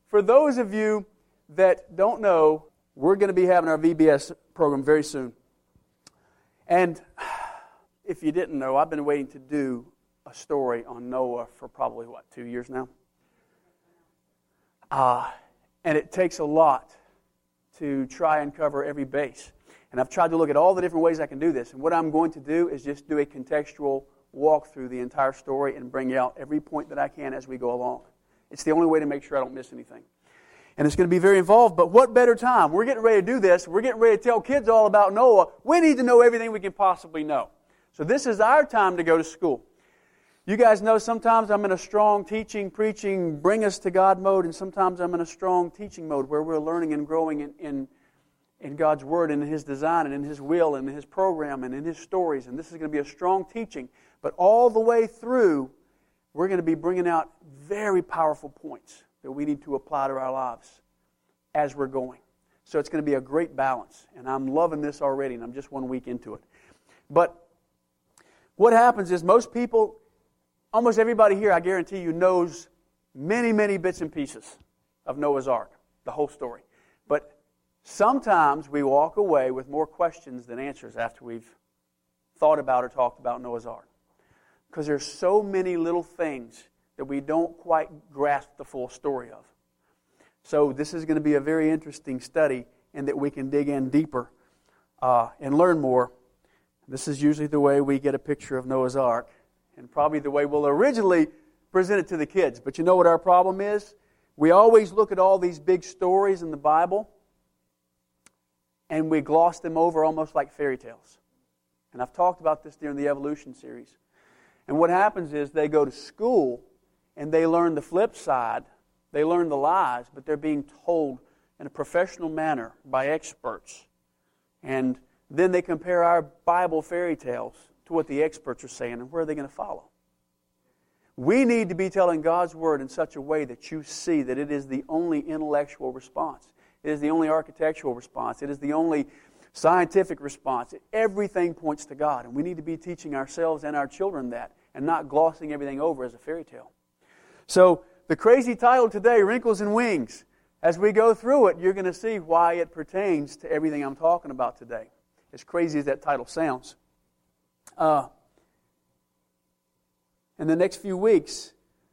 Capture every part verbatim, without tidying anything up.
for those of you that don't know, we're going to be having our V B S program very soon. And if you didn't know, I've been waiting to do a story on Noah for probably, what, two years now? Uh, and it takes a lot to try and cover every base. And I've tried to look at all the different ways I can do this. And what I'm going to do is just do a contextual walk through the entire story and bring out every point that I can as we go along. It's the only way to make sure I don't miss anything. And it's going to be very involved, but what better time? We're getting ready to do this. We're getting ready to tell kids all about Noah. We need to know everything we can possibly know. So this is our time to go to school. You guys know sometimes I'm in a strong teaching, preaching, bring us to God mode, and sometimes I'm in a strong teaching mode where we're learning and growing in, in, in God's Word and in His design and in His will and in His program and in His stories. And this is going to be a strong teaching. But all the way through, we're going to be bringing out very powerful points that we need to apply to our lives as we're going. So it's going to be a great balance. And I'm loving this already, and I'm just one week into it. But what happens is most people, almost everybody here, I guarantee you, knows many, many bits and pieces of Noah's Ark, the whole story. But sometimes we walk away with more questions than answers after we've thought about or talked about Noah's Ark. Because there's so many little things that we don't quite grasp the full story of. So this is going to be a very interesting study, and that we can dig in deeper uh, and learn more. This is usually the way we get a picture of Noah's Ark, and probably the way we'll originally present it to the kids. But you know what our problem is? We always look at all these big stories in the Bible, and we gloss them over almost like fairy tales. And I've talked about this during the Evolution series. And what happens is they go to school, and they learn the flip side. They learn the lies, but they're being told in a professional manner by experts. And then they compare our Bible fairy tales to what the experts are saying, and where are they going to follow? We need to be telling God's Word in such a way that you see that it is the only intellectual response. It is the only architectural response. It is the only scientific response. Everything points to God, and we need to be teaching ourselves and our children that, and not glossing everything over as a fairy tale. So, the crazy title today, Wrinkles and Wings. As we go through it, you're going to see why it pertains to everything I'm talking about today. As crazy as that title sounds. Uh, in the next few weeks,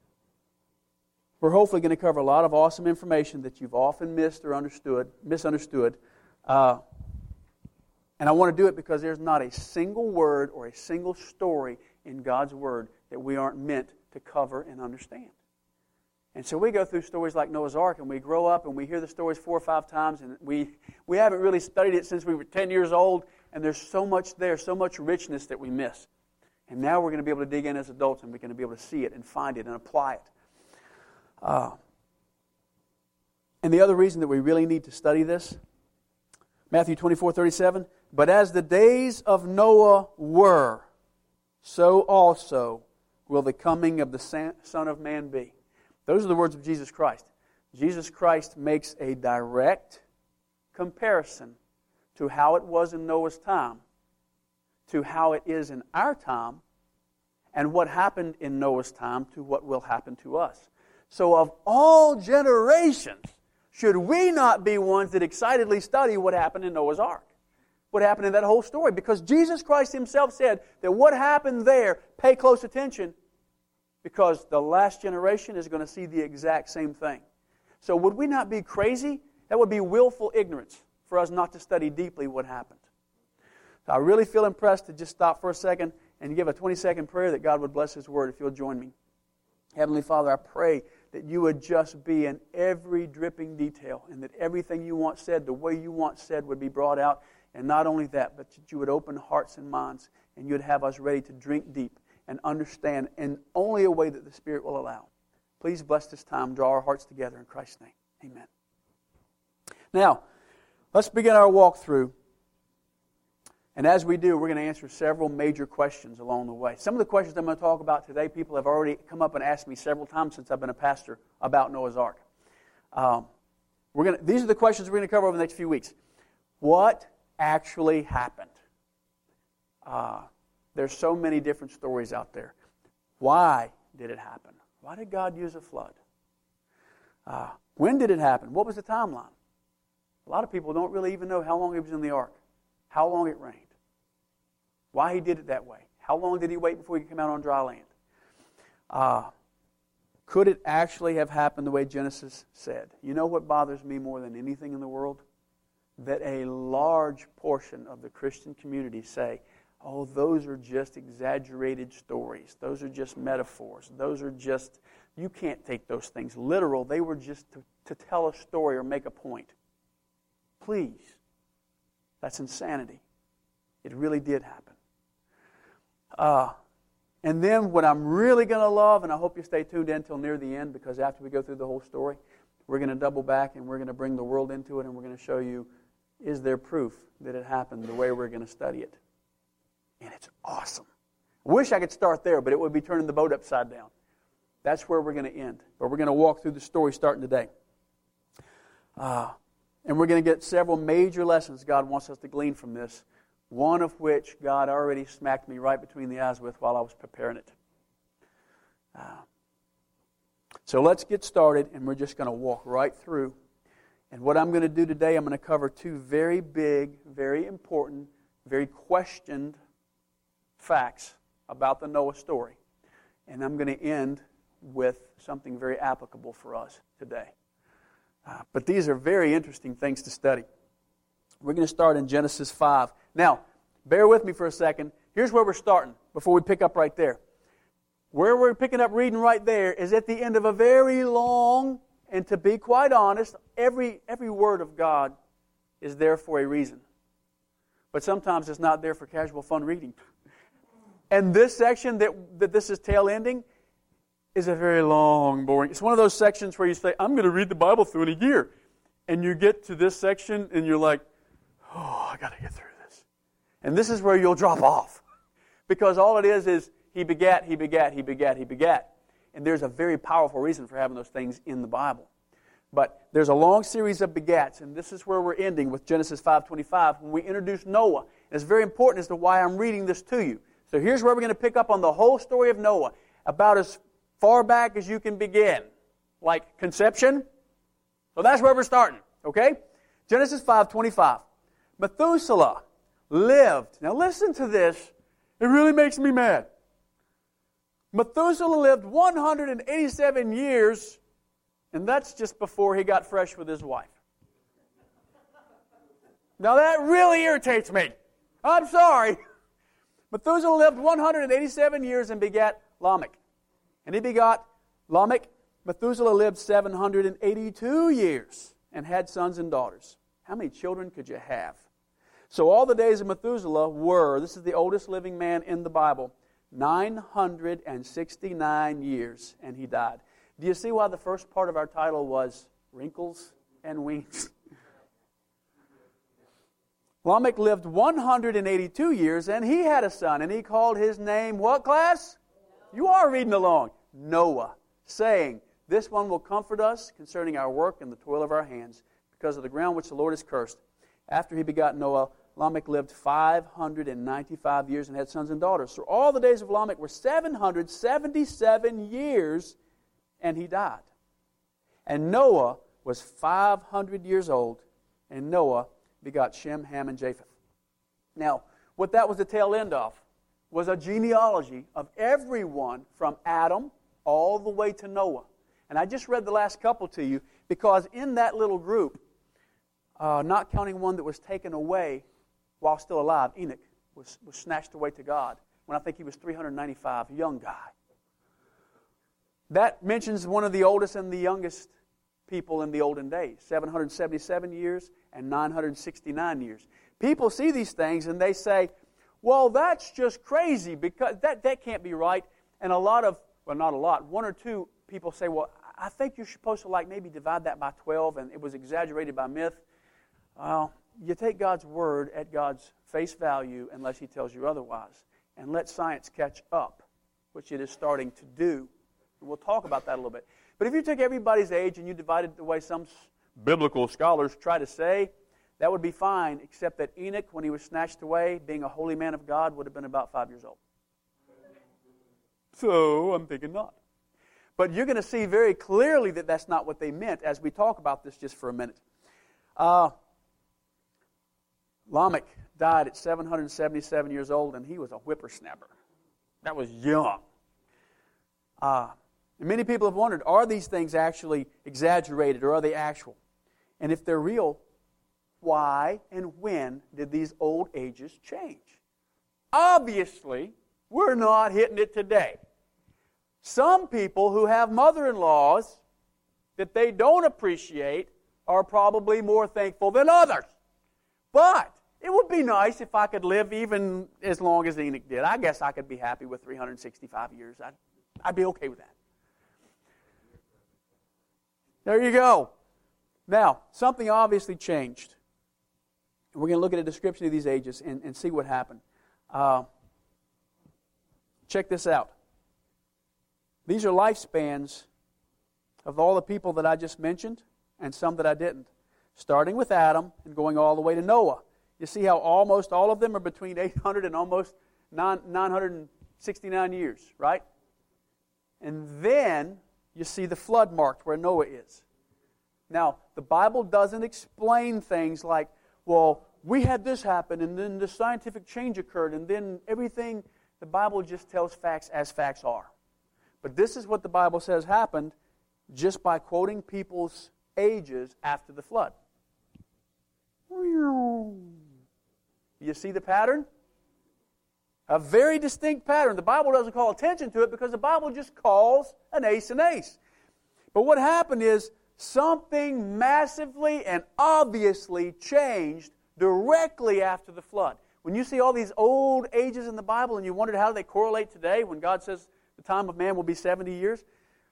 we're hopefully going to cover a lot of awesome information that you've often missed or understood, misunderstood. Uh, and I want to do it because there's not a single word or a single story in God's Word that we aren't meant to cover and understand. And so we go through stories like Noah's Ark, and we grow up and we hear the stories four or five times, and we, we haven't really studied it since we were ten years old, and there's so much there, so much richness that we miss. And now we're going to be able to dig in as adults, and we're going to be able to see it and find it and apply it. Uh, and the other reason that we really need to study this, Matthew twenty-four thirty-seven, but as the days of Noah were, so also will the coming of the Son of Man be. Those are the words of Jesus Christ. Jesus Christ makes a direct comparison to how it was in Noah's time, to how it is in our time, and what happened in Noah's time to what will happen to us. So of all generations, should we not be ones that excitedly study what happened in Noah's Ark? What happened in that whole story? Because Jesus Christ Himself said that what happened there, pay close attention, because the last generation is going to see the exact same thing. So would we not be crazy? That would be willful ignorance for us not to study deeply what happened. So I really feel impressed to just stop for a second and give a twenty-second prayer that God would bless His Word if you'll join me. Heavenly Father, I pray that you would just be in every dripping detail, and that everything you want said, the way you want said, would be brought out. And not only that, but that you would open hearts and minds, and you'd have us ready to drink deep and understand in only a way that the Spirit will allow. Please bless this time. Draw our hearts together in Christ's name. Amen. Now, let's begin our walkthrough. And as we do, we're going to answer several major questions along the way. Some of the questions I'm going to talk about today, people have already come up and asked me several times since I've been a pastor about Noah's Ark. Um, we're going to, these are the questions we're going to cover over the next few weeks. What actually happened? Uh, there's so many different stories out there. Why did it happen? Why did God use a flood? Uh, when did it happen? What was the timeline? A lot of people don't really even know how long he was in the ark, how long it rained, why he did it that way, how long did he wait before he could come out on dry land. Uh, could it actually have happened the way Genesis said? You know what bothers me more than anything in the world? That a large portion of the Christian community say, oh, those are just exaggerated stories. Those are just metaphors. Those are just, you can't take those things literal. They were just to, to tell a story or make a point. Please. That's insanity. It really did happen. Uh, and then what I'm really going to love, and I hope you stay tuned in until near the end, because after we go through the whole story, we're going to double back and we're going to bring the world into it, and we're going to show you, is there proof that it happened the way we're going to study it? And it's awesome. I wish I could start there, but it would be turning the boat upside down. That's where we're going to end. But we're going to walk through the story starting today. Uh, and we're going to get several major lessons God wants us to glean from this, one of which God already smacked me right between the eyes with while I was preparing it. Uh, so let's get started, and we're just going to walk right through. And what I'm going to do today, I'm going to cover two very big, very important, very questioned facts about the Noah story. And I'm going to end with something very applicable for us today. Uh, but these are very interesting things to study. We're going to start in Genesis five. Now, bear with me for a second. Here's where we're starting before we pick up right there. Where we're picking up reading right there is at the end of a very long, and to be quite honest, every, every word of God is there for a reason. But sometimes it's not there for casual fun reading. And this section that, that this is tail ending is a very long, boring. It's one of those sections where you say, I'm going to read the Bible through in a year. And you get to this section and you're like, oh, I got to get through this. And this is where you'll drop off. Because all it is is he begat, he begat, he begat, he begat. And there's a very powerful reason for having those things in the Bible. But there's a long series of begats, and this is where we're ending with Genesis five twenty-five when we introduce Noah. And it's very important as to why I'm reading this to you. So here's where we're going to pick up on the whole story of Noah, about as far back as you can begin, like conception. So that's where we're starting, okay? Genesis five twenty-five. Methuselah lived. Now listen to this. It really makes me mad. Methuselah lived one hundred eighty-seven years, and that's just before he got fresh with his wife. Now that really irritates me. I'm sorry. Methuselah lived one hundred eighty-seven years and begat Lamech. And he begot Lamech. Methuselah lived seven hundred eighty-two years and had sons and daughters. How many children could you have? So all the days of Methuselah were, this is the oldest living man in the Bible, nine hundred sixty-nine years, and he died. Do you see why the first part of our title was Wrinkles and Wings? Lamech lived one hundred eighty-two years, and he had a son, and he called his name, what class? You are reading along. Noah, saying, this one will comfort us concerning our work and the toil of our hands, because of the ground which the Lord has cursed. After he begot Noah, Lamech lived five hundred ninety-five years and had sons and daughters. So all the days of Lamech were seven hundred seventy-seven years, and he died. And Noah was five hundred years old, and Noah begot Shem, Ham, and Japheth. Now, what that was the tail end of was a genealogy of everyone from Adam all the way to Noah. And I just read the last couple to you because in that little group, uh, not counting one that was taken away while still alive, Enoch was, was snatched away to God when I think he was three hundred ninety-five, young guy. That mentions one of the oldest and the youngest people in the olden days, seven hundred seventy-seven years and nine hundred sixty-nine years. People see these things and they say, well, that's just crazy because that, that can't be right. And a lot of, well, not a lot, one or two people say, well, I think you're supposed to like maybe divide that by twelve and it was exaggerated by myth. Well, you take God's word at God's face value unless he tells you otherwise. And let science catch up, which it is starting to do. And we'll talk about that a little bit. But if you took everybody's age and you divided the way some biblical scholars try to say, that would be fine, except that Enoch, when he was snatched away, being a holy man of God, would have been about five years old. So I'm thinking not. But you're going to see very clearly that that's not what they meant as we talk about this just for a minute. Uh, Lamech died at seven hundred seventy-seven years old, and he was a whippersnapper. That was young. Uh, and many people have wondered, are these things actually exaggerated or are they actual? And if they're real, why and when did these old ages change? Obviously, we're not hitting it today. Some people who have mother-in-laws that they don't appreciate are probably more thankful than others. But it would be nice if I could live even as long as Enoch did. I guess I could be happy with three hundred sixty-five years. I'd, I'd be okay with that. There you go. Now, something obviously changed. We're going to look at a description of these ages and, and see what happened. Uh, check this out. These are lifespans of all the people that I just mentioned and some that I didn't, starting with Adam and going all the way to Noah. You see how almost all of them are between eight hundred and almost nine hundred sixty-nine years, right? And then you see the flood marked where Noah is. Now, the Bible doesn't explain things like, well, we had this happen, and then the scientific change occurred, and then everything. The Bible just tells facts as facts are. But this is what the Bible says happened just by quoting people's ages after the flood. You see the pattern? A very distinct pattern. The Bible doesn't call attention to it because the Bible just calls an ace an ace. But what happened is something massively and obviously changed directly after the flood. When you see all these old ages in the Bible and you wondered how do they correlate today when God says the time of man will be seventy years,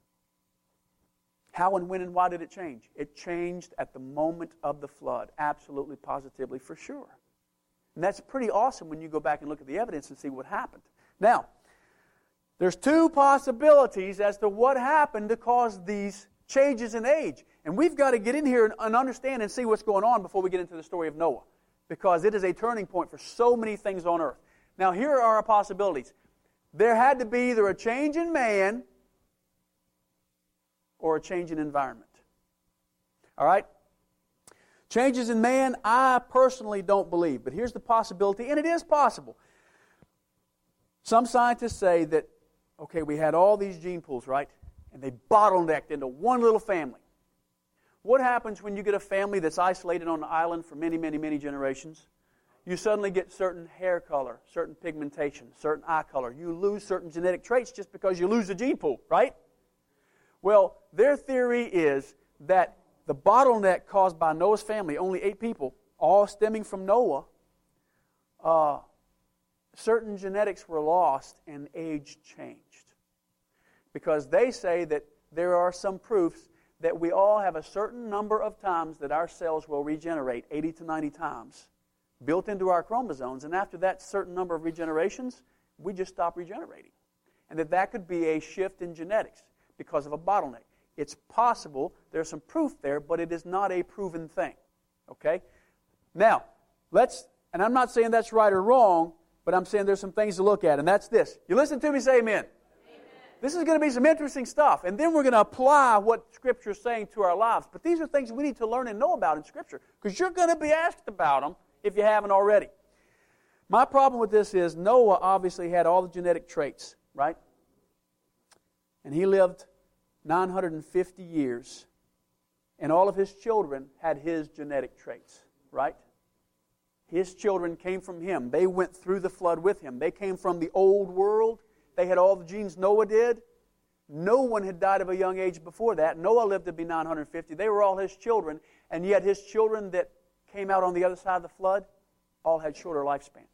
how and when and why did it change? It changed at the moment of the flood, absolutely, positively, for sure. And that's pretty awesome when you go back and look at the evidence and see what happened. Now, there's two possibilities as to what happened to cause these changes in age. And we've got to get in here and, and understand and see what's going on before we get into the story of Noah. Because it is a turning point for so many things on earth. Now, here are our possibilities. There had to be either a change in man or a change in environment. All right? Changes in man, I personally don't believe. But here's the possibility, and it is possible. Some scientists say that, okay, we had all these gene pools, right? And they bottlenecked into one little family. What happens when you get a family that's isolated on an island for many, many, many generations? You suddenly get certain hair color, certain pigmentation, certain eye color. You lose certain genetic traits just because you lose the gene pool, right? Well, their theory is that the bottleneck caused by Noah's family, only eight people, all stemming from Noah, uh, certain genetics were lost and age changed. Because they say that there are some proofs that we all have a certain number of times that our cells will regenerate, eighty to ninety times, built into our chromosomes, and after that certain number of regenerations, we just stop regenerating. And that that could be a shift in genetics because of a bottleneck. It's possible, there's some proof there, but it is not a proven thing. Okay? Now, let's, and I'm not saying that's right or wrong, but I'm saying there's some things to look at, and that's this. You listen to me, say amen. This is going to be some interesting stuff. And then we're going to apply what Scripture is saying to our lives. But these are things we need to learn and know about in Scripture. Because you're going to be asked about them if you haven't already. My problem with this is Noah obviously had all the genetic traits, right? And he lived nine hundred fifty years. And all of his children had his genetic traits, right? His children came from him. They went through the flood with him. They came from the old world. They had all the genes Noah did. No one had died of a young age before that. Noah lived to be nine hundred fifty. They were all his children. And yet his children that came out on the other side of the flood all had shorter lifespans.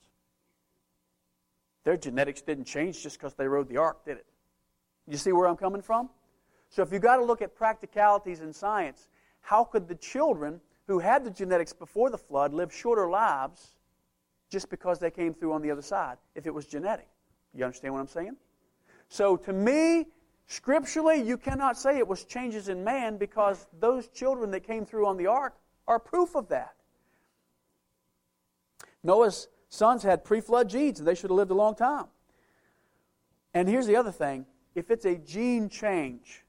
Their genetics didn't change just because they rode the ark, did it? You see where I'm coming from? So if you've got to look at practicalities in science, how could the children who had the genetics before the flood live shorter lives just because they came through on the other side if it was genetic? You understand what I'm saying? So to me, scripturally, you cannot say it was changes in man because those children that came through on the ark are proof of that. Noah's sons had pre-flood genes, and they should have lived a long time. And here's the other thing. if it's a gene change,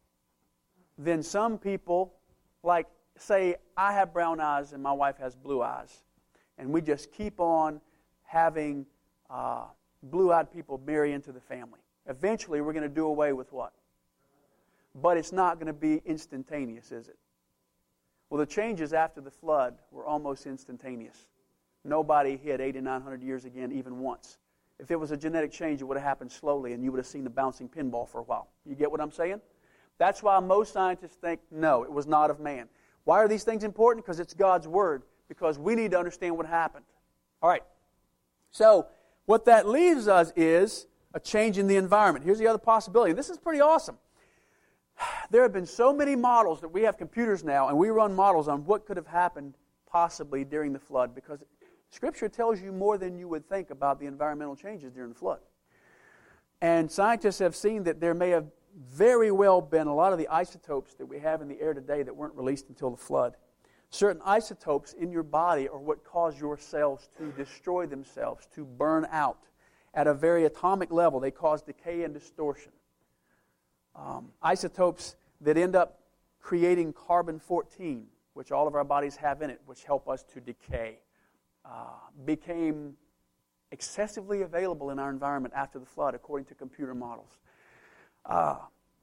then some people, like, say, I have brown eyes and my wife has blue eyes, and we just keep on having uh, blue-eyed people marry into the family. Eventually, we're going to do away with what? But it's not going to be instantaneous, is it? Well, the changes after the flood were almost instantaneous. Nobody hit eight thousand nine hundred years again even once. If it was a genetic change, it would have happened slowly, and you would have seen the bouncing pinball for a while. You get what I'm saying? That's why most scientists think, no, it was not of man. Why are these things important? Because it's God's Word. Because we need to understand what happened. All right. So, what that leaves us is a change in the environment. Here's the other possibility. This is pretty awesome. There have been so many models that we have computers now, and we run models on what could have happened possibly during the flood, because Scripture tells you more than you would think about the environmental changes during the flood. And scientists have seen that there may have very well been a lot of the isotopes that we have in the air today that weren't released until the flood. Certain isotopes in your body are what cause your cells to destroy themselves, to burn out. At a very atomic level, they cause decay and distortion. Um, isotopes that end up creating carbon fourteen, which all of our bodies have in it, which help us to decay, uh, became excessively available in our environment after the flood, according to computer models. Uh,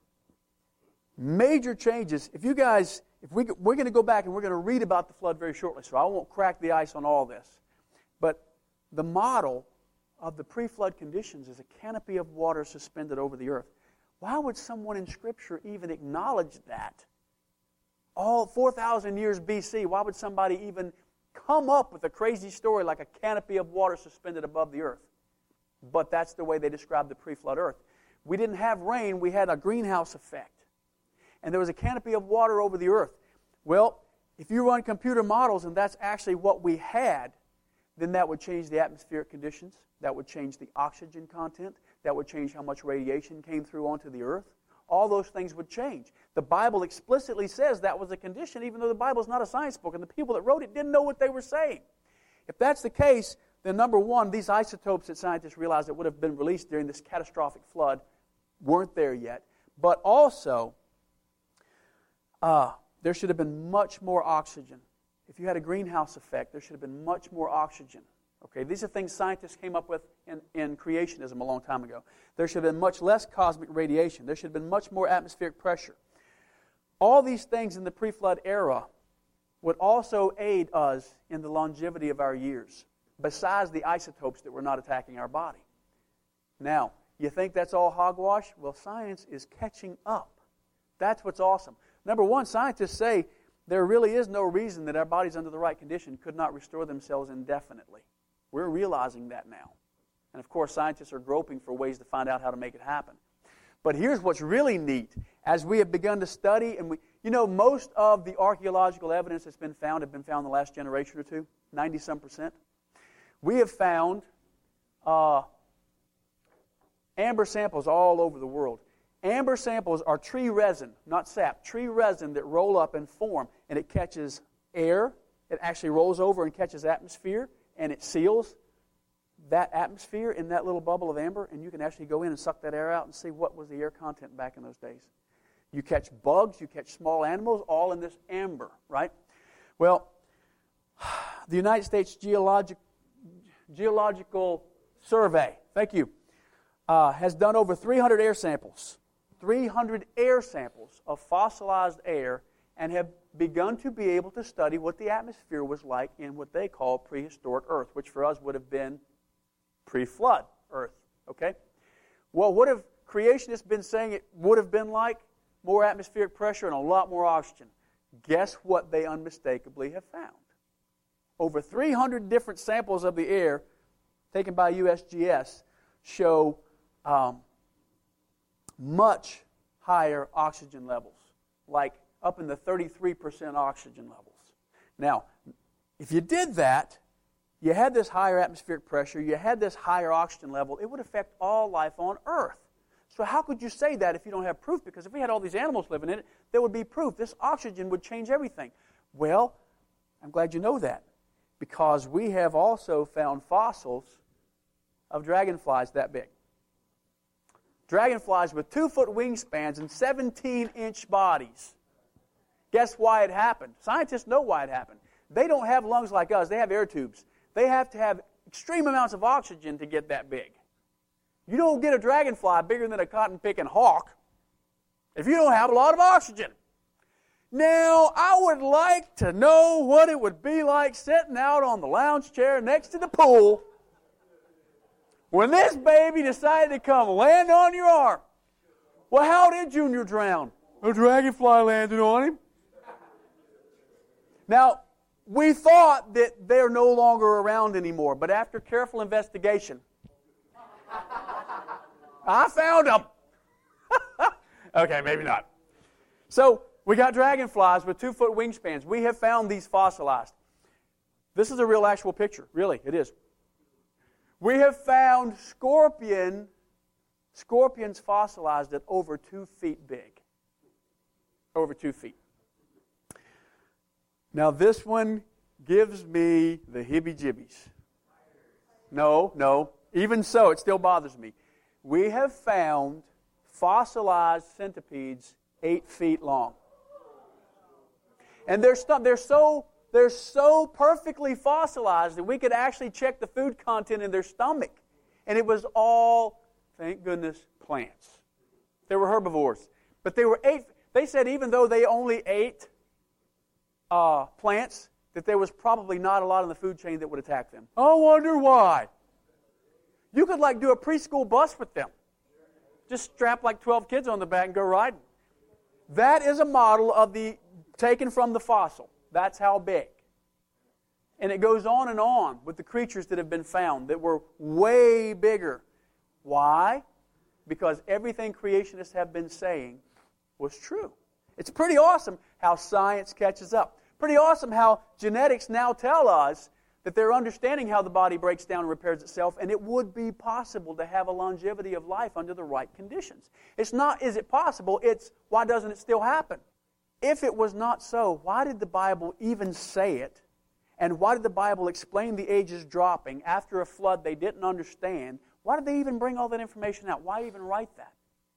major changes. If you guys, if we we're going to go back and we're going to read about the flood very shortly, so I won't crack the ice on all this. But the model of the pre-flood conditions is a canopy of water suspended over the earth. Why would someone in Scripture even acknowledge that? All four thousand years B C, why would somebody even come up with a crazy story like a canopy of water suspended above the earth? But that's the way they described the pre-flood earth. We didn't have rain, we had a greenhouse effect. And there was a canopy of water over the earth. Well, if you run computer models and that's actually what we had, then that would change the atmospheric conditions. That would change the oxygen content. That would change how much radiation came through onto the earth. All those things would change. The Bible explicitly says that was a condition, even though the Bible is not a science book, and the people that wrote it didn't know what they were saying. If that's the case, then number one, these isotopes that scientists realized that would have been released during this catastrophic flood weren't there yet. But also, uh, there should have been much more oxygen. If you had a greenhouse effect, there should have been much more oxygen. Okay, these are things scientists came up with in, in creationism a long time ago. There should have been much less cosmic radiation. There should have been much more atmospheric pressure. All these things in the pre-flood era would also aid us in the longevity of our years, besides the isotopes that were not attacking our body. Now, you think that's all hogwash? Well, science is catching up. That's what's awesome. Number one, scientists say there really is no reason that our bodies under the right condition could not restore themselves indefinitely. We're realizing that now. And of course, scientists are groping for ways to find out how to make it happen. But here's what's really neat. As we have begun to study, and we, you know, most of the archaeological evidence that's been found have been found in the last generation or two, ninety-some percent. We have found uh, amber samples all over the world. Amber samples are tree resin, not sap, tree resin that roll up and form, and it catches air. It actually rolls over and catches atmosphere, and it seals that atmosphere in that little bubble of amber, and you can actually go in and suck that air out and see what was the air content back in those days. You catch bugs, you catch small animals, all in this amber, right? Well, the United States Geologic, Geological Survey, thank you, uh, has done over three hundred air samples, three hundred air samples of fossilized air, and have begun to be able to study what the atmosphere was like in what they call prehistoric Earth, which for us would have been pre-flood Earth, okay? Well, what have creationists been saying it would have been like? More atmospheric pressure and a lot more oxygen. Guess what they unmistakably have found? Over three hundred different samples of the air taken by U S G S show um, much higher oxygen levels, like up in the thirty-three percent oxygen levels. Now, if you did that, you had this higher atmospheric pressure, you had this higher oxygen level, it would affect all life on Earth. So how could you say that if you don't have proof? Because if we had all these animals living in it, there would be proof. This oxygen would change everything. Well, I'm glad you know that, because we have also found fossils of dragonflies that big. Dragonflies with two-foot wingspans and seventeen-inch bodies. Guess why it happened? Scientists know why it happened. They don't have lungs like us. They have air tubes. They have to have extreme amounts of oxygen to get that big. You don't get a dragonfly bigger than a cotton-picking hawk if you don't have a lot of oxygen. Now, I would like to know what it would be like sitting out on the lounge chair next to the pool when this baby decided to come land on your arm. Well, how did Junior drown? A dragonfly landed on him. Now, we thought that they're no longer around anymore, but after careful investigation, I found them. Okay, maybe not. So, we got dragonflies with two-foot wingspans. We have found these fossilized. This is a real actual picture. Really, it is. We have found scorpion, scorpions fossilized at over two feet big. Over two feet. Now, this one gives me the heebie-jeebies. No, no. Even so, it still bothers me. We have found fossilized centipedes eight feet long. And they're, st- they're, so, they're so perfectly fossilized that we could actually check the food content in their stomach. And it was all, thank goodness, plants. They were herbivores. But they were eight. They said even though they only ate uh, plants, that there was probably not a lot in the food chain that would attack them. I wonder why. You could like do a preschool bus with them. Just strap like twelve kids on the back and go riding. That is a model of the taken from the fossil. That's how big. And it goes on and on with the creatures that have been found that were way bigger. Why? Because everything creationists have been saying was true. It's pretty awesome how science catches up. Pretty awesome how genetics now tell us that they're understanding how the body breaks down and repairs itself, and it would be possible to have a longevity of life under the right conditions. It's not, is it possible? It's, why doesn't it still happen? If it was not so, why did the Bible even say it? And why did the Bible explain the ages dropping after a flood they didn't understand? Why did they even bring all that information out? Why even write that?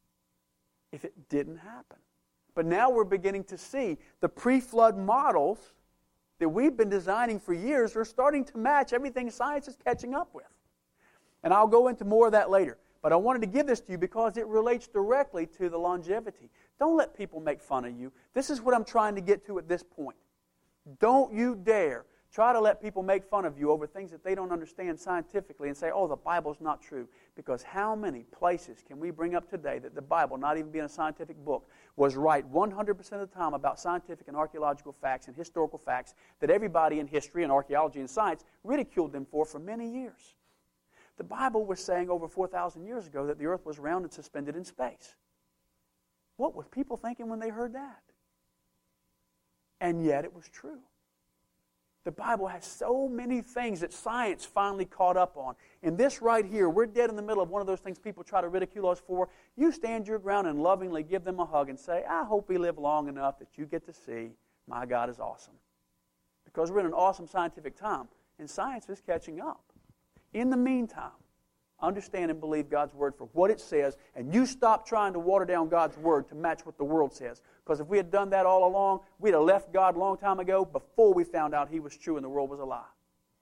If it didn't happen. But now we're beginning to see the pre-flood models that we've been designing for years are starting to match everything science is catching up with. And I'll go into more of that later. But I wanted to give this to you because it relates directly to the longevity. Don't let people make fun of you. This is what I'm trying to get to at this point. Don't you dare try to let people make fun of you over things that they don't understand scientifically and say, oh, the Bible's not true. Because how many places can we bring up today that the Bible, not even being a scientific book, was right one hundred percent of the time about scientific and archaeological facts and historical facts that everybody in history and archaeology and science ridiculed them for for many years? The Bible was saying over four thousand years ago that the earth was round and suspended in space. What were people thinking when they heard that? And yet it was true. The Bible has so many things that science finally caught up on. And this right here, we're dead in the middle of one of those things people try to ridicule us for. You stand your ground and lovingly give them a hug and say, I hope we live long enough that you get to see my God is awesome. Because we're in an awesome scientific time, and science is catching up. In the meantime, understand and believe God's Word for what it says, and you stop trying to water down God's Word to match what the world says. Because if we had done that all along, we'd have left God a long time ago before we found out He was true and the world was a lie.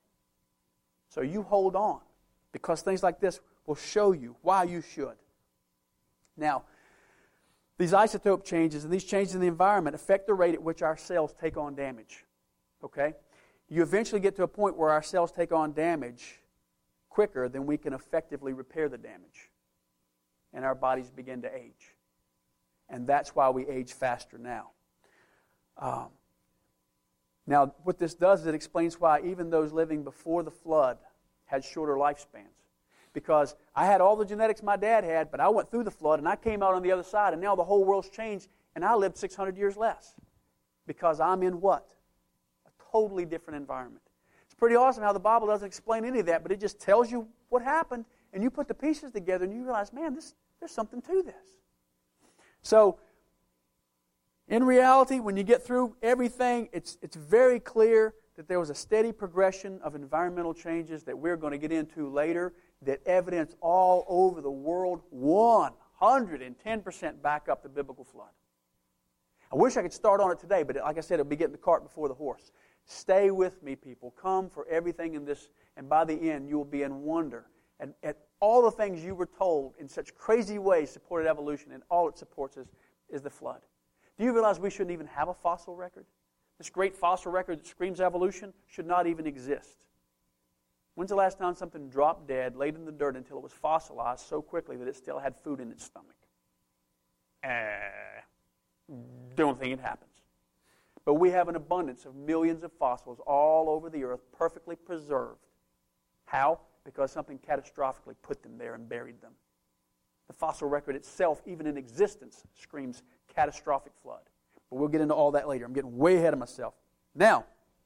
So you hold on, because things like this will show you why you should. Now, these isotope changes and these changes in the environment affect the rate at which our cells take on damage. Okay? You eventually get to a point where our cells take on damage quicker than we can effectively repair the damage. And our bodies begin to age. And that's why we age faster now. Um, now, what this does is it explains why even those living before the flood had shorter lifespans. Because I had all the genetics my dad had, but I went through the flood and I came out on the other side, and now the whole world's changed, and I lived six hundred years less. Because I'm in what? A totally different environment. It's pretty awesome how the Bible doesn't explain any of that, but it just tells you what happened, and you put the pieces together and you realize, man, this, there's something to this. So, in reality, when you get through everything, it's, it's very clear that there was a steady progression of environmental changes that we're going to get into later that evidence all over the world one hundred ten percent back up the biblical flood. I wish I could start on it today, but like I said, it'll be getting the cart before the horse. Stay with me, people. Come for everything in this, and by the end, you will be in wonder at, at all the things you were told in such crazy ways supported evolution, and all it supports is, is the flood. Do you realize we shouldn't even have a fossil record? This great fossil record that screams evolution should not even exist. When's the last time something dropped dead, laid in the dirt until it was fossilized so quickly that it still had food in its stomach? Uh, don't think it happens. But we have an abundance of millions of fossils all over the earth, perfectly preserved. How? Because something catastrophically put them there and buried them. The fossil record itself, even in existence, screams catastrophic flood. But we'll get into all that later. I'm getting way ahead of myself. Now,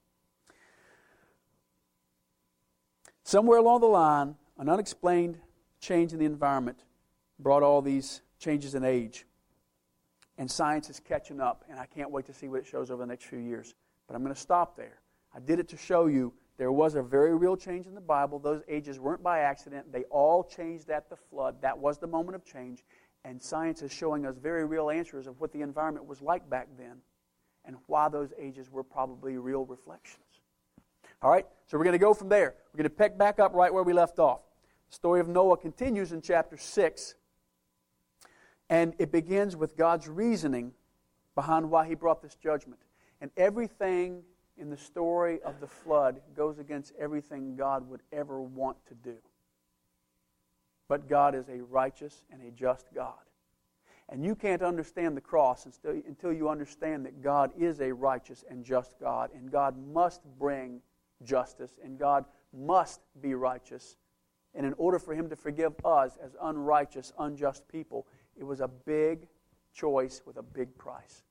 somewhere along the line, an unexplained change in the environment brought all these changes in age. And science is catching up, and I can't wait to see what it shows over the next few years. But I'm going to stop there. I did it to show you there was a very real change in the Bible. Those ages weren't by accident. They all changed at the flood. That was the moment of change. And science is showing us very real answers of what the environment was like back then and why those ages were probably real reflections. All right, so we're going to go from there. We're going to pick back up right where we left off. The story of Noah continues in chapter six, and it begins with God's reasoning behind why he brought this judgment. And everything in the story of the flood goes against everything God would ever want to do. But God is a righteous and a just God. And you can't understand the cross until you understand that God is a righteous and just God, and God must bring justice, and God must be righteous. And in order for him to forgive us as unrighteous, unjust people, it was a big choice with a big price.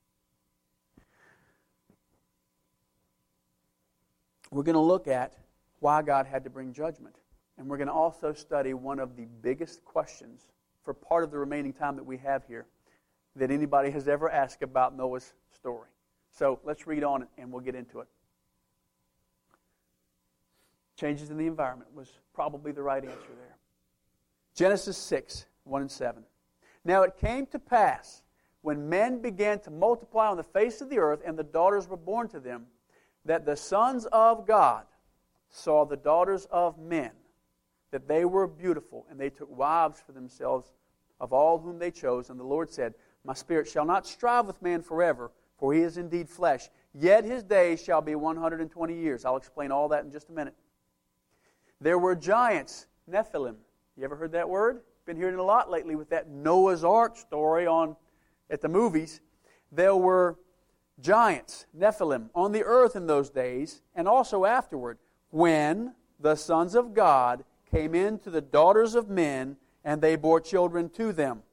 We're going to look at why God had to bring judgment. And we're going to also study one of the biggest questions for part of the remaining time that we have here that anybody has ever asked about Noah's story. So let's read on and we'll get into it. Changes in the environment was probably the right answer there. Genesis six, one and seven. Now it came to pass, when men began to multiply on the face of the earth, and the daughters were born to them, that the sons of God saw the daughters of men, that they were beautiful, and they took wives for themselves of all whom they chose. And the Lord said, My spirit shall not strive with man forever, for he is indeed flesh. Yet his days shall be one hundred twenty years. I'll explain all that in just a minute. There were giants, Nephilim. You ever heard that word? Been hearing it a lot lately with that Noah's Ark story on at the movies. There were giants, Nephilim, on the earth in those days, and also afterward, when the sons of God came in to the daughters of men, and they bore children to them.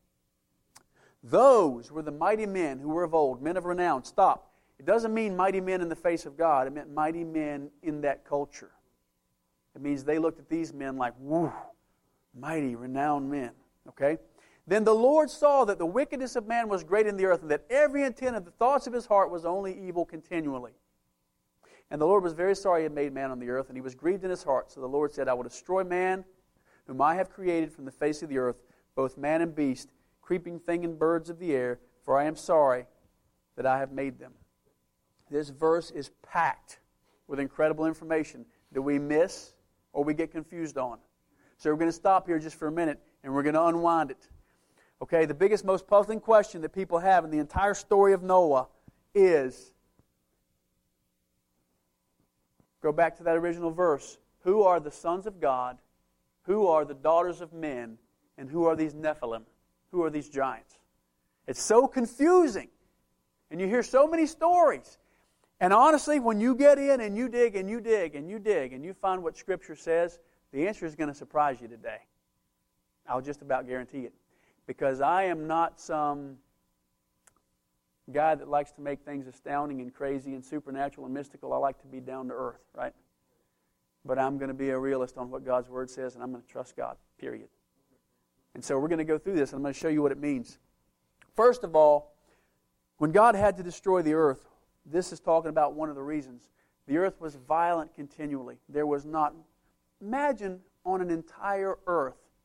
Those were the mighty men who were of old, men of renown. Stop. It doesn't mean mighty men in the face of God. It meant mighty men in that culture. It means they looked at these men like, woo, mighty, renowned men. Okay? Then the Lord saw that the wickedness of man was great in the earth, and that every intent of the thoughts of his heart was only evil continually. And the Lord was very sorry he had made man on the earth, and he was grieved in his heart. So the Lord said, I will destroy man, whom I have created from the face of the earth, both man and beast, creeping thing and birds of the air, for I am sorry that I have made them. This verse is packed with incredible information that we miss or we get confused on. So we're going to stop here just for a minute, and we're going to unwind it. Okay, the biggest, most puzzling question that people have in the entire story of Noah is, go back to that original verse, who are the sons of God, who are the daughters of men, and who are these Nephilim? Who are these giants? It's so confusing. And you hear so many stories. And honestly, when you get in and you dig and you dig and you dig and you find what Scripture says, the answer is going to surprise you today. I'll just about guarantee it. Because I am not some guy that likes to make things astounding and crazy and supernatural and mystical. I like to be down to earth, right? But I'm going to be a realist on what God's Word says, and I'm going to trust God, period. And so we're going to go through this, and I'm going to show you what it means. First of all, when God had to destroy the earth, this is talking about one of the reasons. The earth was violent continually. There was not, imagine on an entire earth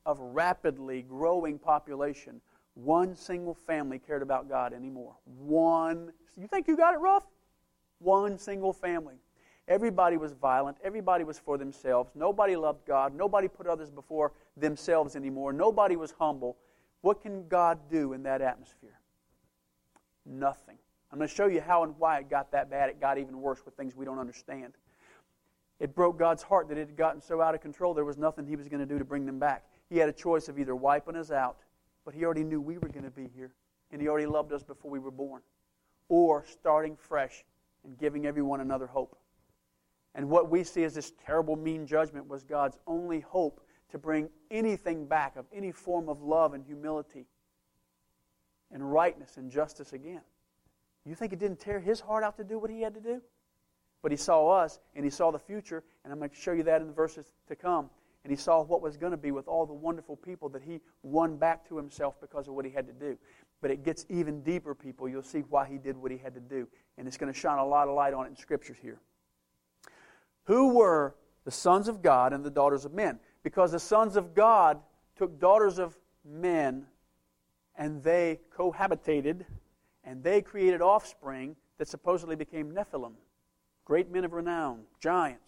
of rapidly growing population, one single family cared about God anymore. One. You think you got it rough? One single family. Everybody was violent. Everybody was for themselves. Nobody loved God. Nobody put others before themselves anymore. Nobody was humble. What can God do in that atmosphere? Nothing. I'm going to show you how and why it got that bad. It got even worse with things we don't understand. It broke God's heart that it had gotten so out of control there was nothing He was going to do to bring them back. He had a choice of either wiping us out, but He already knew we were going to be here, and He already loved us before we were born, or starting fresh and giving everyone another hope. And what we see as this terrible, mean judgment was God's only hope to bring anything back of any form of love and humility and rightness and justice again. You think it didn't tear His heart out to do what He had to do? But He saw us, and He saw the future, and I'm going to show you that in the verses to come. And He saw what was going to be with all the wonderful people that He won back to Himself because of what He had to do. But it gets even deeper, people. You'll see why He did what He had to do. And it's going to shine a lot of light on it in Scriptures here. Who were the sons of God and the daughters of men? Because the sons of God took daughters of men, and they cohabitated, and they created offspring that supposedly became Nephilim, great men of renown, giants.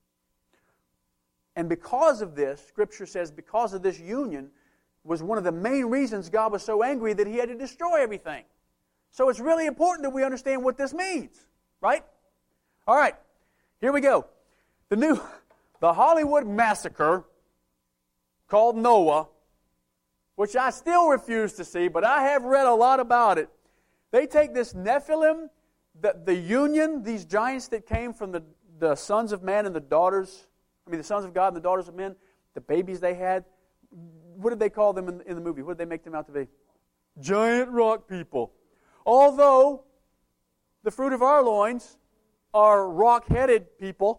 And because of this, Scripture says, because of this union, was one of the main reasons God was so angry that He had to destroy everything. So it's really important that we understand what this means, right? All right, here we go. The new, the Hollywood massacre called Noah, which I still refuse to see, but I have read a lot about it. They take this Nephilim, the, the union, these giants that came from the, the sons of man and the daughters, I mean the sons of God and the daughters of men, the babies they had. What did they call them in, in the movie? What did they make them out to be? Giant rock people. Although the fruit of our loins are rock-headed people,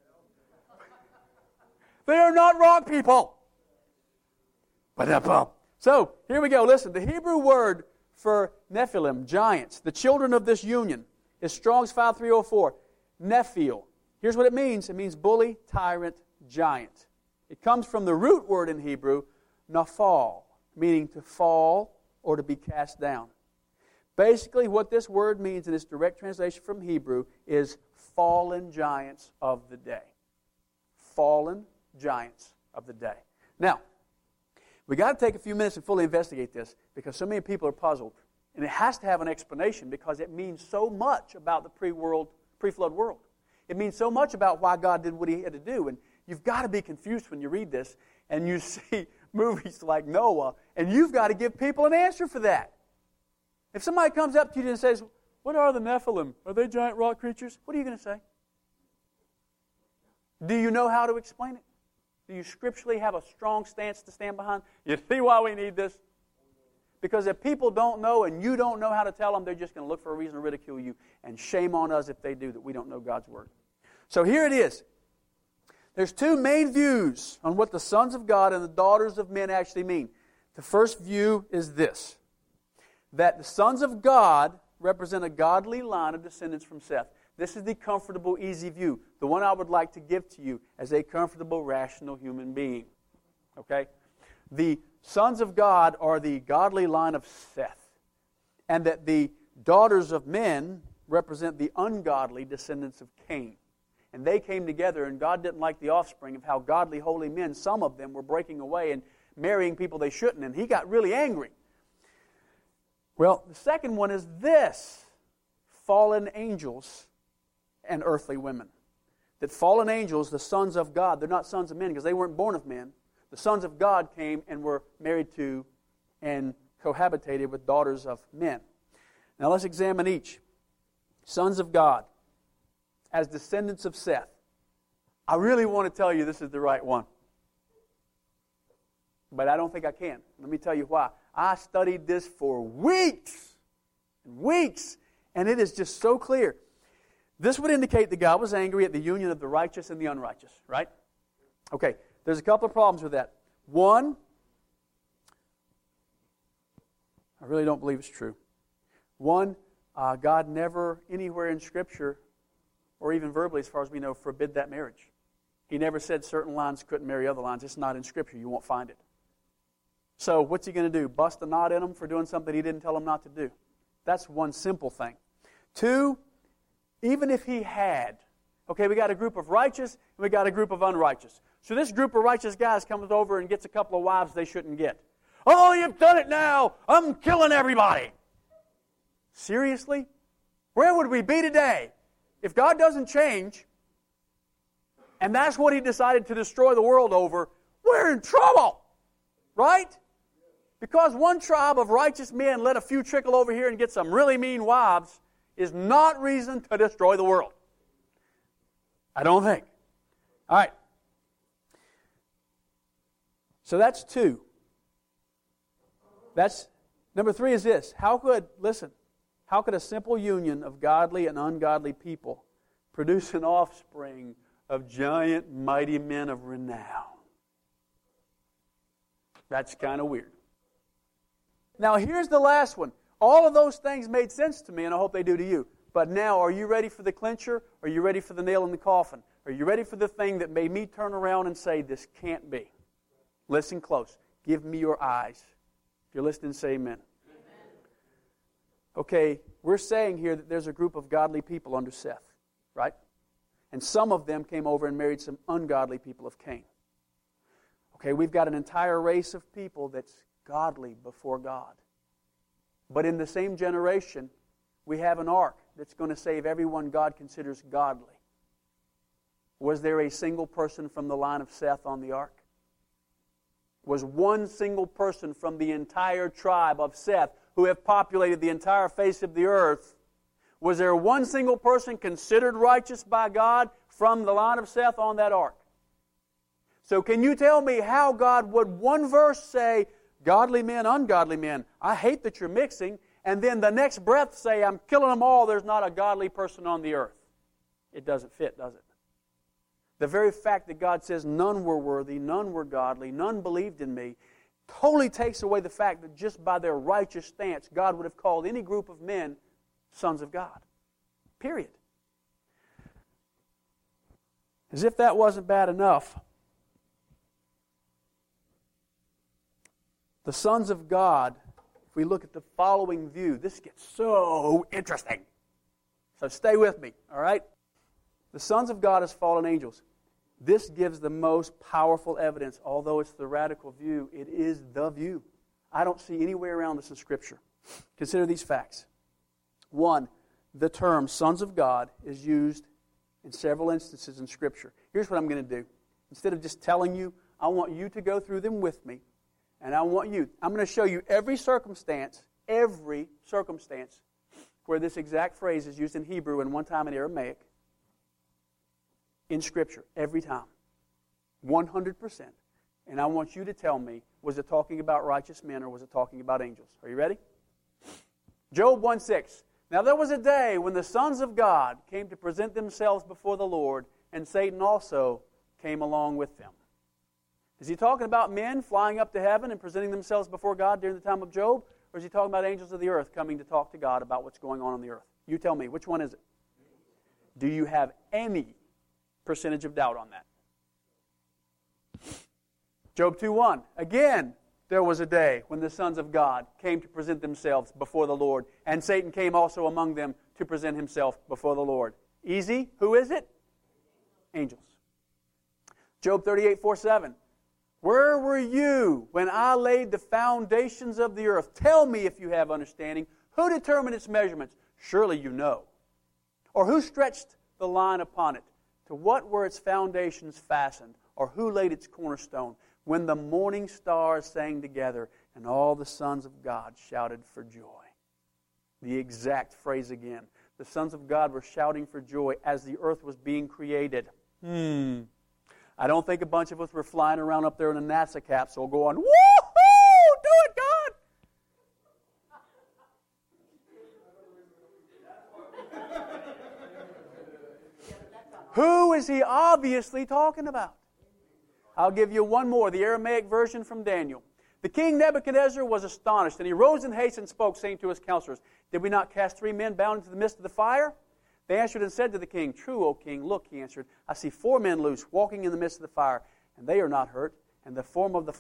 they are not rock people. So, here we go. Listen, the Hebrew word for Nephilim, giants, the children of this union, is Strong's five three oh four, Nephil. Here's what it means. It means bully, tyrant, giant. It comes from the root word in Hebrew, naphal, meaning to fall or to be cast down. Basically, what this word means in its direct translation from Hebrew is fallen giants of the day. Fallen giants of the day. Now, we got to take a few minutes and fully investigate this because so many people are puzzled. And it has to have an explanation because it means so much about the pre-world, pre-flood world. It means so much about why God did what He had to do. And you've got to be confused when you read this and you see movies like Noah, and you've got to give people an answer for that. If somebody comes up to you and says, what are the Nephilim? Are they giant rock creatures? What are you going to say? Do you know how to explain it? Do you scripturally have a strong stance to stand behind? You see why we need this? Because if people don't know and you don't know how to tell them, they're just going to look for a reason to ridicule you. And shame on us if they do that we don't know God's Word. So here it is. There's two main views on what the sons of God and the daughters of men actually mean. The first view is this, that the sons of God represent a godly line of descendants from Seth. This is the comfortable, easy view, the one I would like to give to you as a comfortable, rational human being. Okay? The sons of God are the godly line of Seth, and that the daughters of men represent the ungodly descendants of Cain. And they came together, and God didn't like the offspring of how godly, holy men, some of them, were breaking away and marrying people they shouldn't, and He got really angry. Well, the second one is this, fallen angels and earthly women. That fallen angels, the sons of God, they're not sons of men because they weren't born of men. The sons of God came and were married to and cohabitated with daughters of men. Now let's examine each. Sons of God, as descendants of Seth. I really want to tell you this is the right one. But I don't think I can. Let me tell you why. I studied this for weeks and weeks, and it is just so clear. This would indicate that God was angry at the union of the righteous and the unrighteous, right? Okay, there's a couple of problems with that. One, I really don't believe it's true. One, uh, God never anywhere in Scripture, or even verbally as far as we know, forbid that marriage. He never said certain lines couldn't marry other lines. It's not in Scripture. You won't find it. So what's he going to do? Bust a knot in them for doing something he didn't tell them not to do? That's one simple thing. Two, even if he had, okay, we got a group of righteous and we got a group of unrighteous. So this group of righteous guys comes over and gets a couple of wives they shouldn't get. Oh, you've done it now. I'm killing everybody. Seriously? Where would we be today if God doesn't change and that's what he decided to destroy the world over? We're in trouble, right? Because one tribe of righteous men let a few trickle over here and get some really mean wives is not reason to destroy the world. I don't think. All right. So that's two. That's number three is this. How could, listen, how could a simple union of godly and ungodly people produce an offspring of giant, mighty men of renown? That's kind of weird. Now, here's the last one. All of those things made sense to me, and I hope they do to you. But now, are you ready for the clincher? Are you ready for the nail in the coffin? Are you ready for the thing that made me turn around and say, this can't be? Listen close. Give me your eyes. If you're listening, say amen. Amen. Okay, we're saying here that there's a group of godly people under Seth, right? And some of them came over and married some ungodly people of Cain. Okay, we've got an entire race of people that's godly before God. But in the same generation, we have an ark that's going to save everyone God considers godly. Was there a single person from the line of Seth on the ark? Was one single person from the entire tribe of Seth who have populated the entire face of the earth, was there one single person considered righteous by God from the line of Seth on that ark? So can you tell me how God would one verse say, godly men, ungodly men, I hate that you're mixing, and then the next breath say, I'm killing them all, there's not a godly person on the earth? It doesn't fit, does it? The very fact that God says none were worthy, none were godly, none believed in me, totally takes away the fact that just by their righteous stance, God would have called any group of men sons of God. Period. As if that wasn't bad enough, the sons of God, if we look at the following view, this gets so interesting. So stay with me, all right? The sons of God as fallen angels. This gives the most powerful evidence. Although it's the radical view, it is the view. I don't see any way around this in Scripture. Consider these facts. One, the term sons of God is used in several instances in Scripture. Here's what I'm going to do. Instead of just telling you, I want you to go through them with me. And I want you, I'm going to show you every circumstance, every circumstance where this exact phrase is used in Hebrew and one time in Aramaic in Scripture, every time. one hundred percent. And I want you to tell me, was it talking about righteous men or was it talking about angels? Are you ready? Job one six. Now there was a day when the sons of God came to present themselves before the Lord, and Satan also came along with them. Is he talking about men flying up to heaven and presenting themselves before God during the time of Job? Or is he talking about angels of the earth coming to talk to God about what's going on on the earth? You tell me, which one is it? Do you have any percentage of doubt on that? Job two one. Again, there was a day when the sons of God came to present themselves before the Lord, and Satan came also among them to present himself before the Lord. Easy. Who is it? Angels. Job thirty-eight four seven. Where were you when I laid the foundations of the earth? Tell me if you have understanding. Who determined its measurements? Surely you know. Or who stretched the line upon it? To what were its foundations fastened? Or who laid its cornerstone? When the morning stars sang together and all the sons of God shouted for joy. The exact phrase again. The sons of God were shouting for joy as the earth was being created. Hmm. I don't think a bunch of us were flying around up there in a NASA capsule going, woo-hoo! Do it, God! Who is he obviously talking about? I'll give you one more, the Aramaic version from Daniel. The king Nebuchadnezzar was astonished, and he rose in haste and spoke, saying to his counselors, Did we not cast three men bound into the midst of the fire? They answered and said to the king, True, O king. Look, he answered, I see four men loose, walking in the midst of the fire, and they are not hurt, and the form of the fourth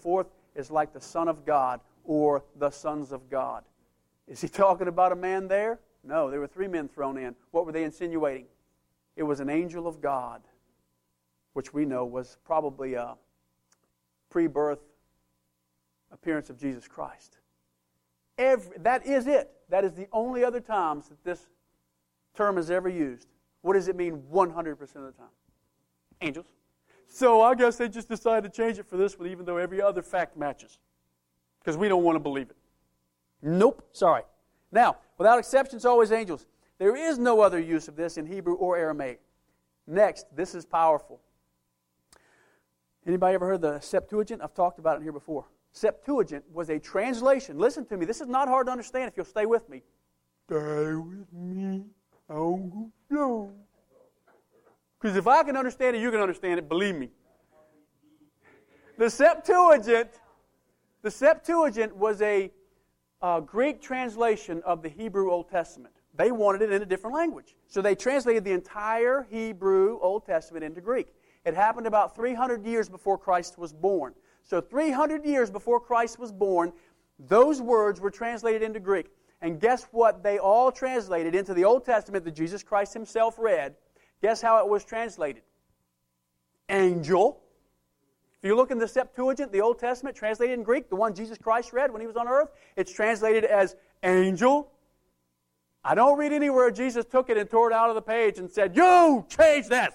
is like the Son of God or the sons of God. Is he talking about a man there? No, there were three men thrown in. What were they insinuating? It was an angel of God, which we know was probably a pre-birth appearance of Jesus Christ. Every, that is it. That is the only other times that this term is ever used. What does it mean one hundred percent of the time? Angels. So I guess they just decided to change it for this one, even though every other fact matches. Because we don't want to believe it. Nope. Sorry. Now, without exception, it's always angels. There is no other use of this in Hebrew or Aramaic. Next, this is powerful. Anybody ever heard the Septuagint? I've talked about it here before. Septuagint was a translation. Listen to me. This is not hard to understand if you'll stay with me. Stay with me. I'll go. Because if I can understand it, you can understand it. Believe me. The Septuagint, the Septuagint was a uh, Greek translation of the Hebrew Old Testament. They wanted it in a different language. So they translated the entire Hebrew Old Testament into Greek. It happened about three hundred years before Christ was born. So three hundred years before Christ was born, those words were translated into Greek. And guess what they all translated into the Old Testament that Jesus Christ himself read? Guess how it was translated? Angel. If you look in the Septuagint, the Old Testament translated in Greek, the one Jesus Christ read when he was on earth, it's translated as angel. I don't read anywhere Jesus took it and tore it out of the page and said, "You change this."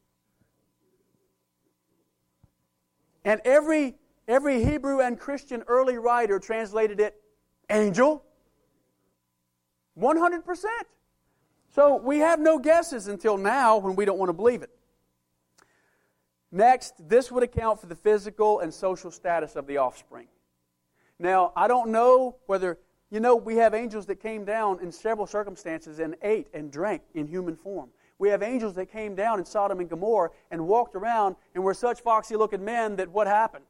And every, every Hebrew and Christian early writer translated it angel. one hundred percent. So we have no guesses until now when we don't want to believe it. Next, this would account for the physical and social status of the offspring. Now, I don't know whether, you know, we have angels that came down in several circumstances and ate and drank in human form. We have angels that came down in Sodom and Gomorrah and walked around and were such foxy-looking men that what happened?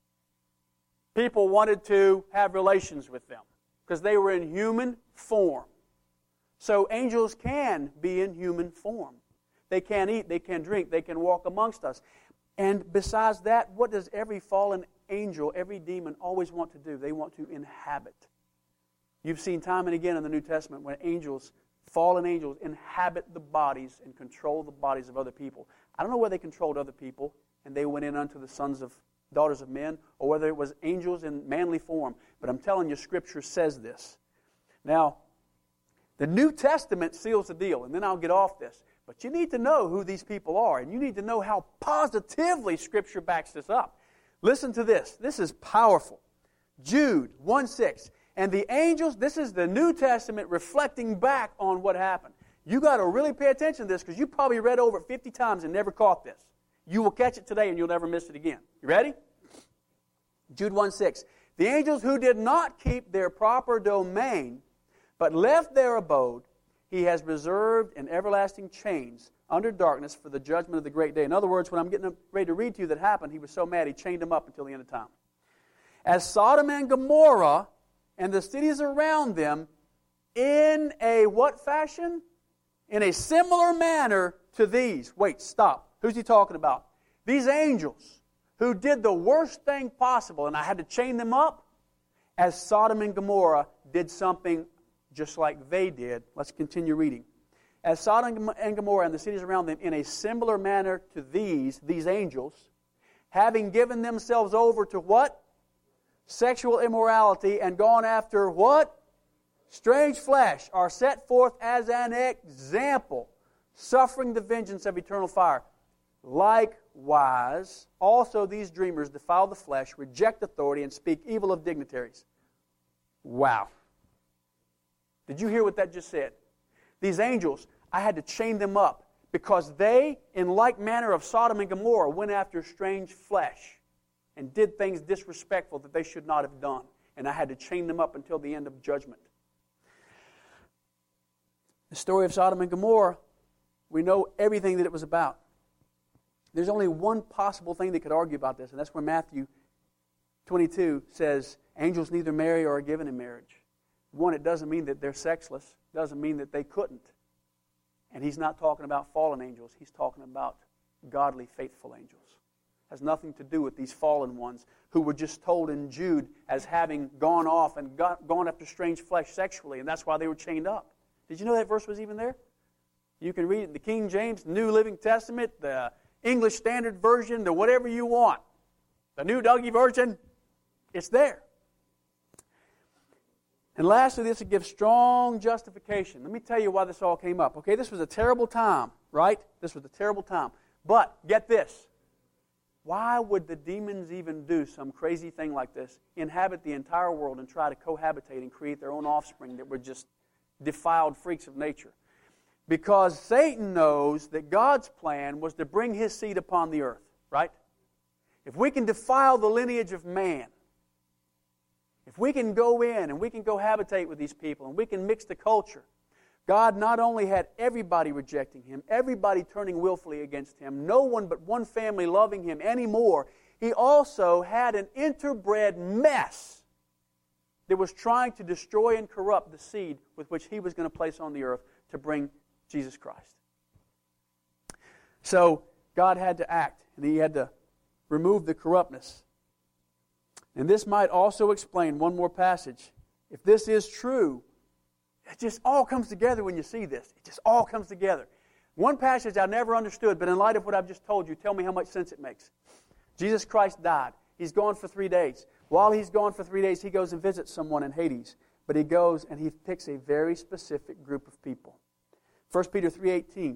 People wanted to have relations with them because they were in human form. So angels can be in human form. They can eat, they can drink, they can walk amongst us. And besides that, what does every fallen angel, every demon always want to do? They want to inhabit. You've seen time and again in the New Testament when angels, fallen angels, inhabit the bodies and control the bodies of other people. I don't know whether they controlled other people and they went in unto the sons of daughters of men, or whether it was angels in manly form. But I'm telling you, Scripture says this. Now, the New Testament seals the deal, and then I'll get off this. But you need to know who these people are, and you need to know how positively Scripture backs this up. Listen to this. This is powerful. Jude one six. And the angels, this is the New Testament reflecting back on what happened. You got to really pay attention to this because you probably read over it fifty times and never caught this. You will catch it today and you'll never miss it again. You ready? Jude one six. The angels who did not keep their proper domain, but left their abode, he has reserved in everlasting chains under darkness for the judgment of the great day. In other words, when I'm getting ready to read to you that happened, he was so mad he chained them up until the end of time. As Sodom and Gomorrah and the cities around them, in a what fashion? In a similar manner to these. Wait, stop. Who's he talking about? These angels who did the worst thing possible, and I had to chain them up, as Sodom and Gomorrah did something just like they did. Let's continue reading. As Sodom and Gomorrah and the cities around them, in a similar manner to these, these angels, having given themselves over to what? Sexual immorality, and gone after what? Strange flesh, are set forth as an example, suffering the vengeance of eternal fire. Likewise, also these dreamers defile the flesh, reject authority, and speak evil of dignitaries. Wow. Did you hear what that just said? These angels, I had to chain them up because they, in like manner of Sodom and Gomorrah, went after strange flesh and did things disrespectful that they should not have done. And I had to chain them up until the end of judgment. The story of Sodom and Gomorrah, we know everything that it was about. There's only one possible thing that could argue about this, and that's where Matthew twenty-two says, angels neither marry or are given in marriage. One, it doesn't mean that they're sexless. It doesn't mean that they couldn't. And he's not talking about fallen angels. He's talking about godly, faithful angels. has nothing to do with these fallen ones who were just told in Jude as having gone off and got, gone after strange flesh sexually, and that's why they were chained up. Did you know that verse was even there? You can read it in the King James, New Living Testament, the English Standard Version, the whatever you want. The New Dougie Version, it's there. And lastly, this gives strong justification. Let me tell you why this all came up. Okay, this was a terrible time, right? This was a terrible time. But, get this. Why would the demons even do some crazy thing like this, inhabit the entire world and try to cohabitate and create their own offspring that were just defiled freaks of nature? Because Satan knows that God's plan was to bring his seed upon the earth, right? If we can defile the lineage of man, if we can go in and we can cohabitate with these people and we can mix the culture, God not only had everybody rejecting Him, everybody turning willfully against Him, no one but one family loving Him anymore, He also had an interbred mess that was trying to destroy and corrupt the seed with which He was going to place on the earth to bring Jesus Christ. So God had to act, and He had to remove the corruptness. And this might also explain one more passage. If this is true, it just all comes together when you see this. It just all comes together. One passage I never understood, but in light of what I've just told you, tell me how much sense it makes. Jesus Christ died. He's gone for three days. While He's gone for three days, He goes and visits someone in Hades. But He goes and He picks a very specific group of people. First Peter three eighteen.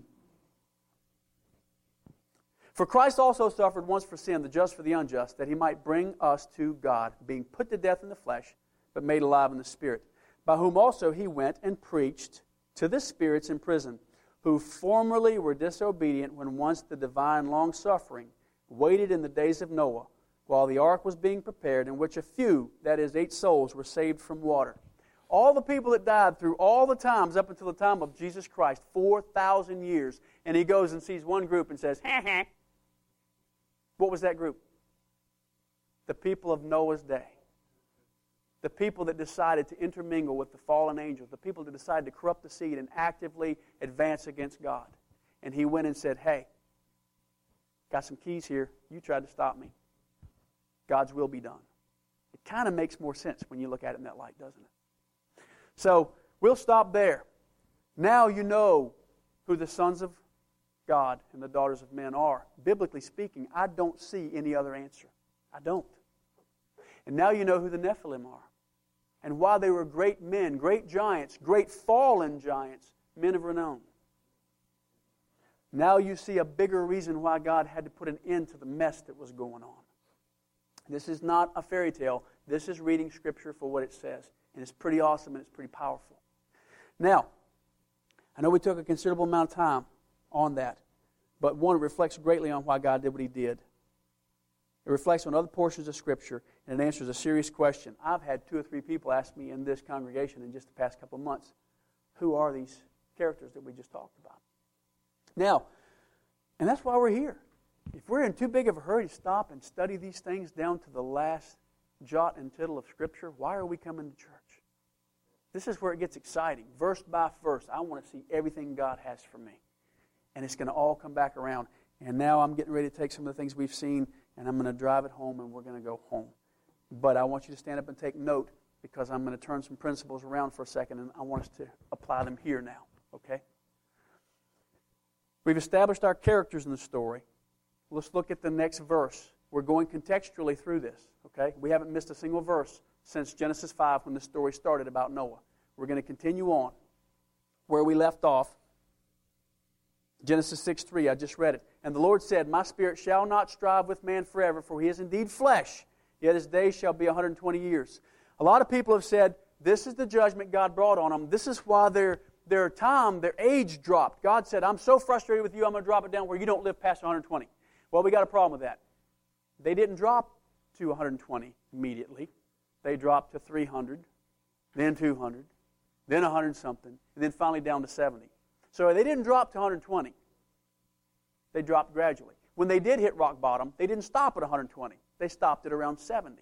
For Christ also suffered once for sin, the just for the unjust, that He might bring us to God, being put to death in the flesh, but made alive in the Spirit, by whom also He went and preached to the spirits in prison, who formerly were disobedient when once the divine long-suffering waited in the days of Noah, while the ark was being prepared, in which a few, that is, eight souls, were saved from water. All the people that died through all the times up until the time of Jesus Christ, four thousand years, and He goes and sees one group and says, ha ha. What was that group? The people of Noah's day. The people that decided to intermingle with the fallen angels. The people that decided to corrupt the seed and actively advance against God. And He went and said, hey, got some keys here. You tried to stop me. God's will be done. It kind of makes more sense when you look at it in that light, doesn't it? So, we'll stop there. Now you know who the sons of God and the daughters of men are. Biblically speaking, I don't see any other answer. I don't. And now you know who the Nephilim are. And why they were great men, great giants, great fallen giants, men of renown. Now you see a bigger reason why God had to put an end to the mess that was going on. This is not a fairy tale. This is reading Scripture for what it says. And it's pretty awesome and it's pretty powerful. Now, I know we took a considerable amount of time on that. But one, it reflects greatly on why God did what He did. It reflects on other portions of Scripture, and it answers a serious question. I've had two or three people ask me in this congregation in just the past couple of months, who are these characters that we just talked about? Now, and that's why we're here. If we're in too big of a hurry to stop and study these things down to the last jot and tittle of Scripture, why are we coming to church? This is where it gets exciting. Verse by verse, I want to see everything God has for me. And it's going to all come back around. And now I'm getting ready to take some of the things we've seen, and I'm going to drive it home, and we're going to go home. But I want you to stand up and take note, because I'm going to turn some principles around for a second, and I want us to apply them here now. Okay? We've established our characters in the story. Let's look at the next verse. We're going contextually through this. Okay? We haven't missed a single verse since Genesis five when the story started about Noah. We're going to continue on where we left off. Genesis six three, I just read it. And the Lord said, my spirit shall not strive with man forever, for he is indeed flesh, yet his days shall be one hundred twenty years. A lot of people have said, this is the judgment God brought on them. This is why their, their time, their age dropped. God said, I'm so frustrated with you, I'm going to drop it down where you don't live past one hundred twenty. Well, we got a problem with that. They didn't drop to one hundred twenty immediately. They dropped to three hundred, then two hundred, then one hundred something, and then finally down to seventy. So they didn't drop to one hundred twenty. They dropped gradually. When they did hit rock bottom, they didn't stop at one hundred twenty. They stopped at around seventy.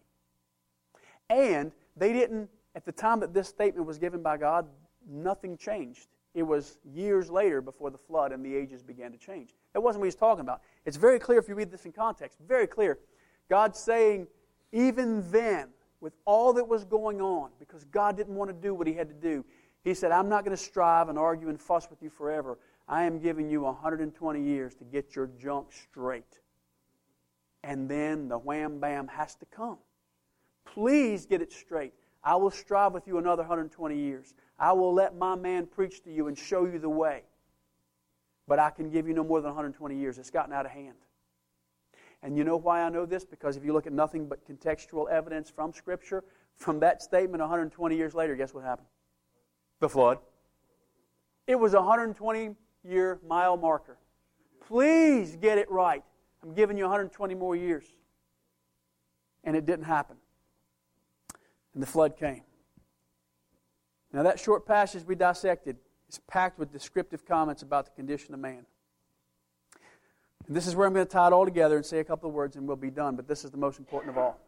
And they didn't, at the time that this statement was given by God, nothing changed it was years later before the flood and the ages began to change. That wasn't what he's talking about. It's very clear if you read this in context. Very clear. God's saying, even then, with all that was going on, because God didn't want to do what he had to do, he said, I'm not going to strive and argue and fuss with you forever. I am giving you one hundred twenty years to get your junk straight. And then the wham-bam has to come. Please get it straight. I will strive with you another one hundred twenty years. I will let my man preach to you and show you the way. But I can give you no more than one hundred twenty years. It's gotten out of hand. And you know why I know this? Because if you look at nothing but contextual evidence from Scripture, from that statement one hundred twenty years later, guess what happened? The flood. It was a one hundred twenty year mile marker. Please get it right. I'm giving you one hundred twenty more years. And it didn't happen. And the flood came. Now that short passage we dissected is packed with descriptive comments about the condition of man. And this is where I'm going to tie it all together and say a couple of words and we'll be done, but this is the most important of all.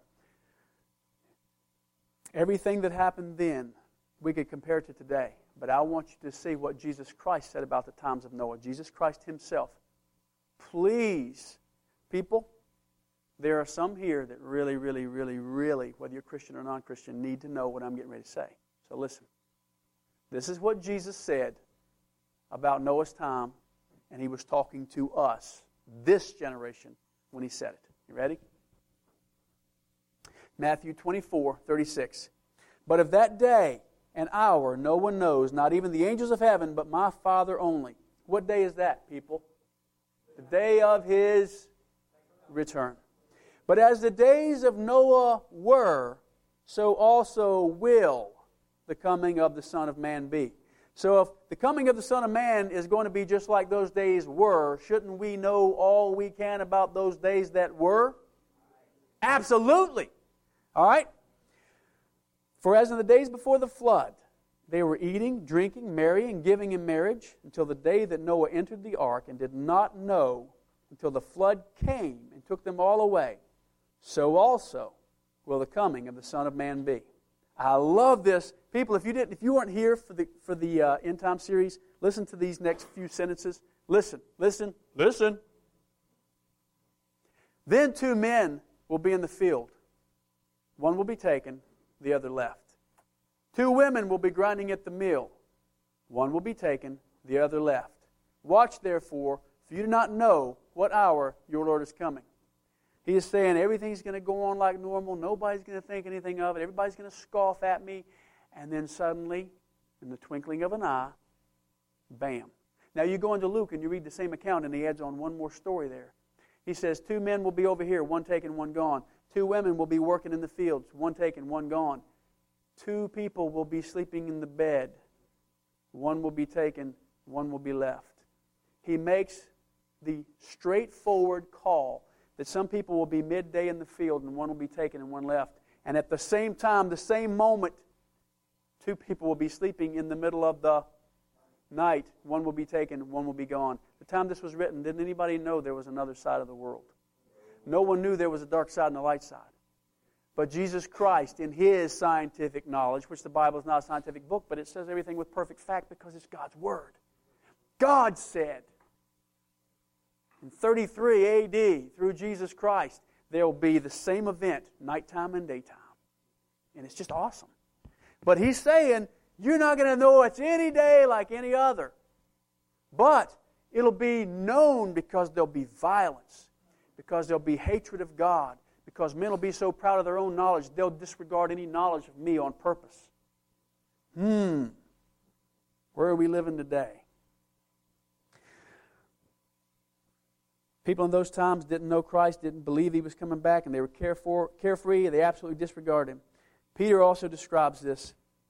Everything that happened then, we could compare to today, but I want you to see what Jesus Christ said about the times of Noah. Jesus Christ himself. Please, people, there are some here that really, really, really, really, whether you're Christian or non-Christian, need to know what I'm getting ready to say. So listen. This is what Jesus said about Noah's time, and he was talking to us, this generation, when he said it. You ready? Matthew twenty-four, thirty-six. But of that day and hour no one knows, not even the angels of heaven, but my Father only. What day is that, people? The day of his return. But as the days of Noah were, so also will the coming of the Son of Man be. So if the coming of the Son of Man is going to be just like those days were, shouldn't we know all we can about those days that were? Absolutely. All right? For as in the days before the flood, they were eating, drinking, marrying, giving in marriage until the day that Noah entered the ark and did not know until the flood came and took them all away. So also will the coming of the Son of Man be. I love this. People, if you didn't, if you weren't here for the for the uh, End Time series, listen to these next few sentences. Listen, listen, listen. Then two men will be in the field. One will be taken, the other left. Two women will be grinding at the mill. One will be taken, the other left. Watch therefore, for you do not know what hour your Lord is coming. He is saying everything's going to go on like normal. Nobody's going to think anything of it. Everybody's going to scoff at me. And then suddenly, in the twinkling of an eye, bam. Now you go into Luke and you read the same account and he adds on one more story there. He says two men will be over here, one taken, one gone. Two women will be working in the fields, one taken, one gone. Two people will be sleeping in the bed. One will be taken, one will be left. He makes the straightforward call that some people will be midday in the field and one will be taken and one left. And at the same time, the same moment, two people will be sleeping in the middle of the night. One will be taken and one will be gone. The time this was written, didn't anybody know there was another side of the world? No one knew there was a dark side and a light side. But Jesus Christ, in His scientific knowledge, which the Bible is not a scientific book, but it says everything with perfect fact because it's God's Word. God said, in thirty-three A D, through Jesus Christ, there will be the same event, nighttime and daytime. And it's just awesome. But He's saying, you're not going to know it's any day like any other. But it'll be known because there'll be violence, because there'll be hatred of God, because men will be so proud of their own knowledge, they'll disregard any knowledge of me on purpose. Hmm. Where are we living today? People in those times didn't know Christ, didn't believe He was coming back, and they were careful, carefree, they absolutely disregarded Him. Peter also describes this.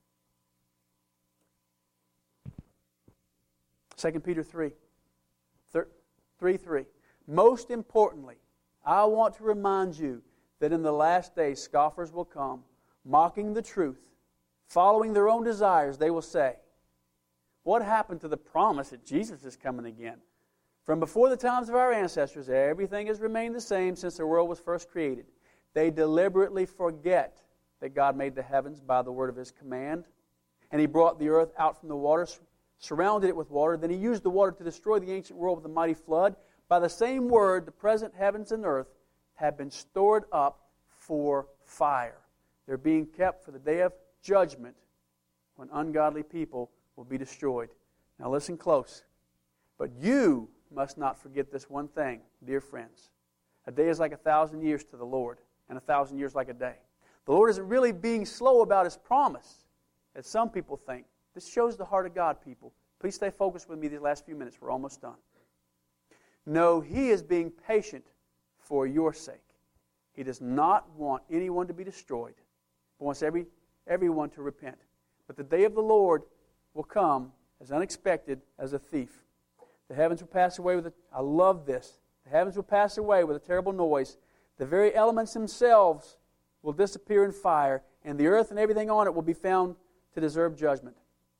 Second Peter three. three three. Most importantly, I want to remind you that in the last days scoffers will come, mocking the truth, following their own desires. They will say, what happened to the promise that Jesus is coming again? From before the times of our ancestors, everything has remained the same since the world was first created. They deliberately forget that God made the heavens by the word of His command, and He brought the earth out from the waters surrounded it with water. Then he used the water to destroy the ancient world with a mighty flood. By the same word, the present heavens and earth have been stored up for fire. They're being kept for the day of judgment when ungodly people will be destroyed. Now listen close. But you must not forget this one thing, dear friends. A day is like a thousand years to the Lord, and a thousand years like a day. The Lord isn't really being slow about His promise, as some people think. This shows the heart of God, people. Please stay focused with me these last few minutes. We're almost done. No, He is being patient for your sake. He does not want anyone to be destroyed, but wants every, everyone to repent. But the day of the Lord will come as unexpected as a thief. The heavens will pass away with a... I love this. The heavens will pass away with a terrible noise. The very elements themselves will disappear in fire, and the earth and everything on it will be found to deserve judgment.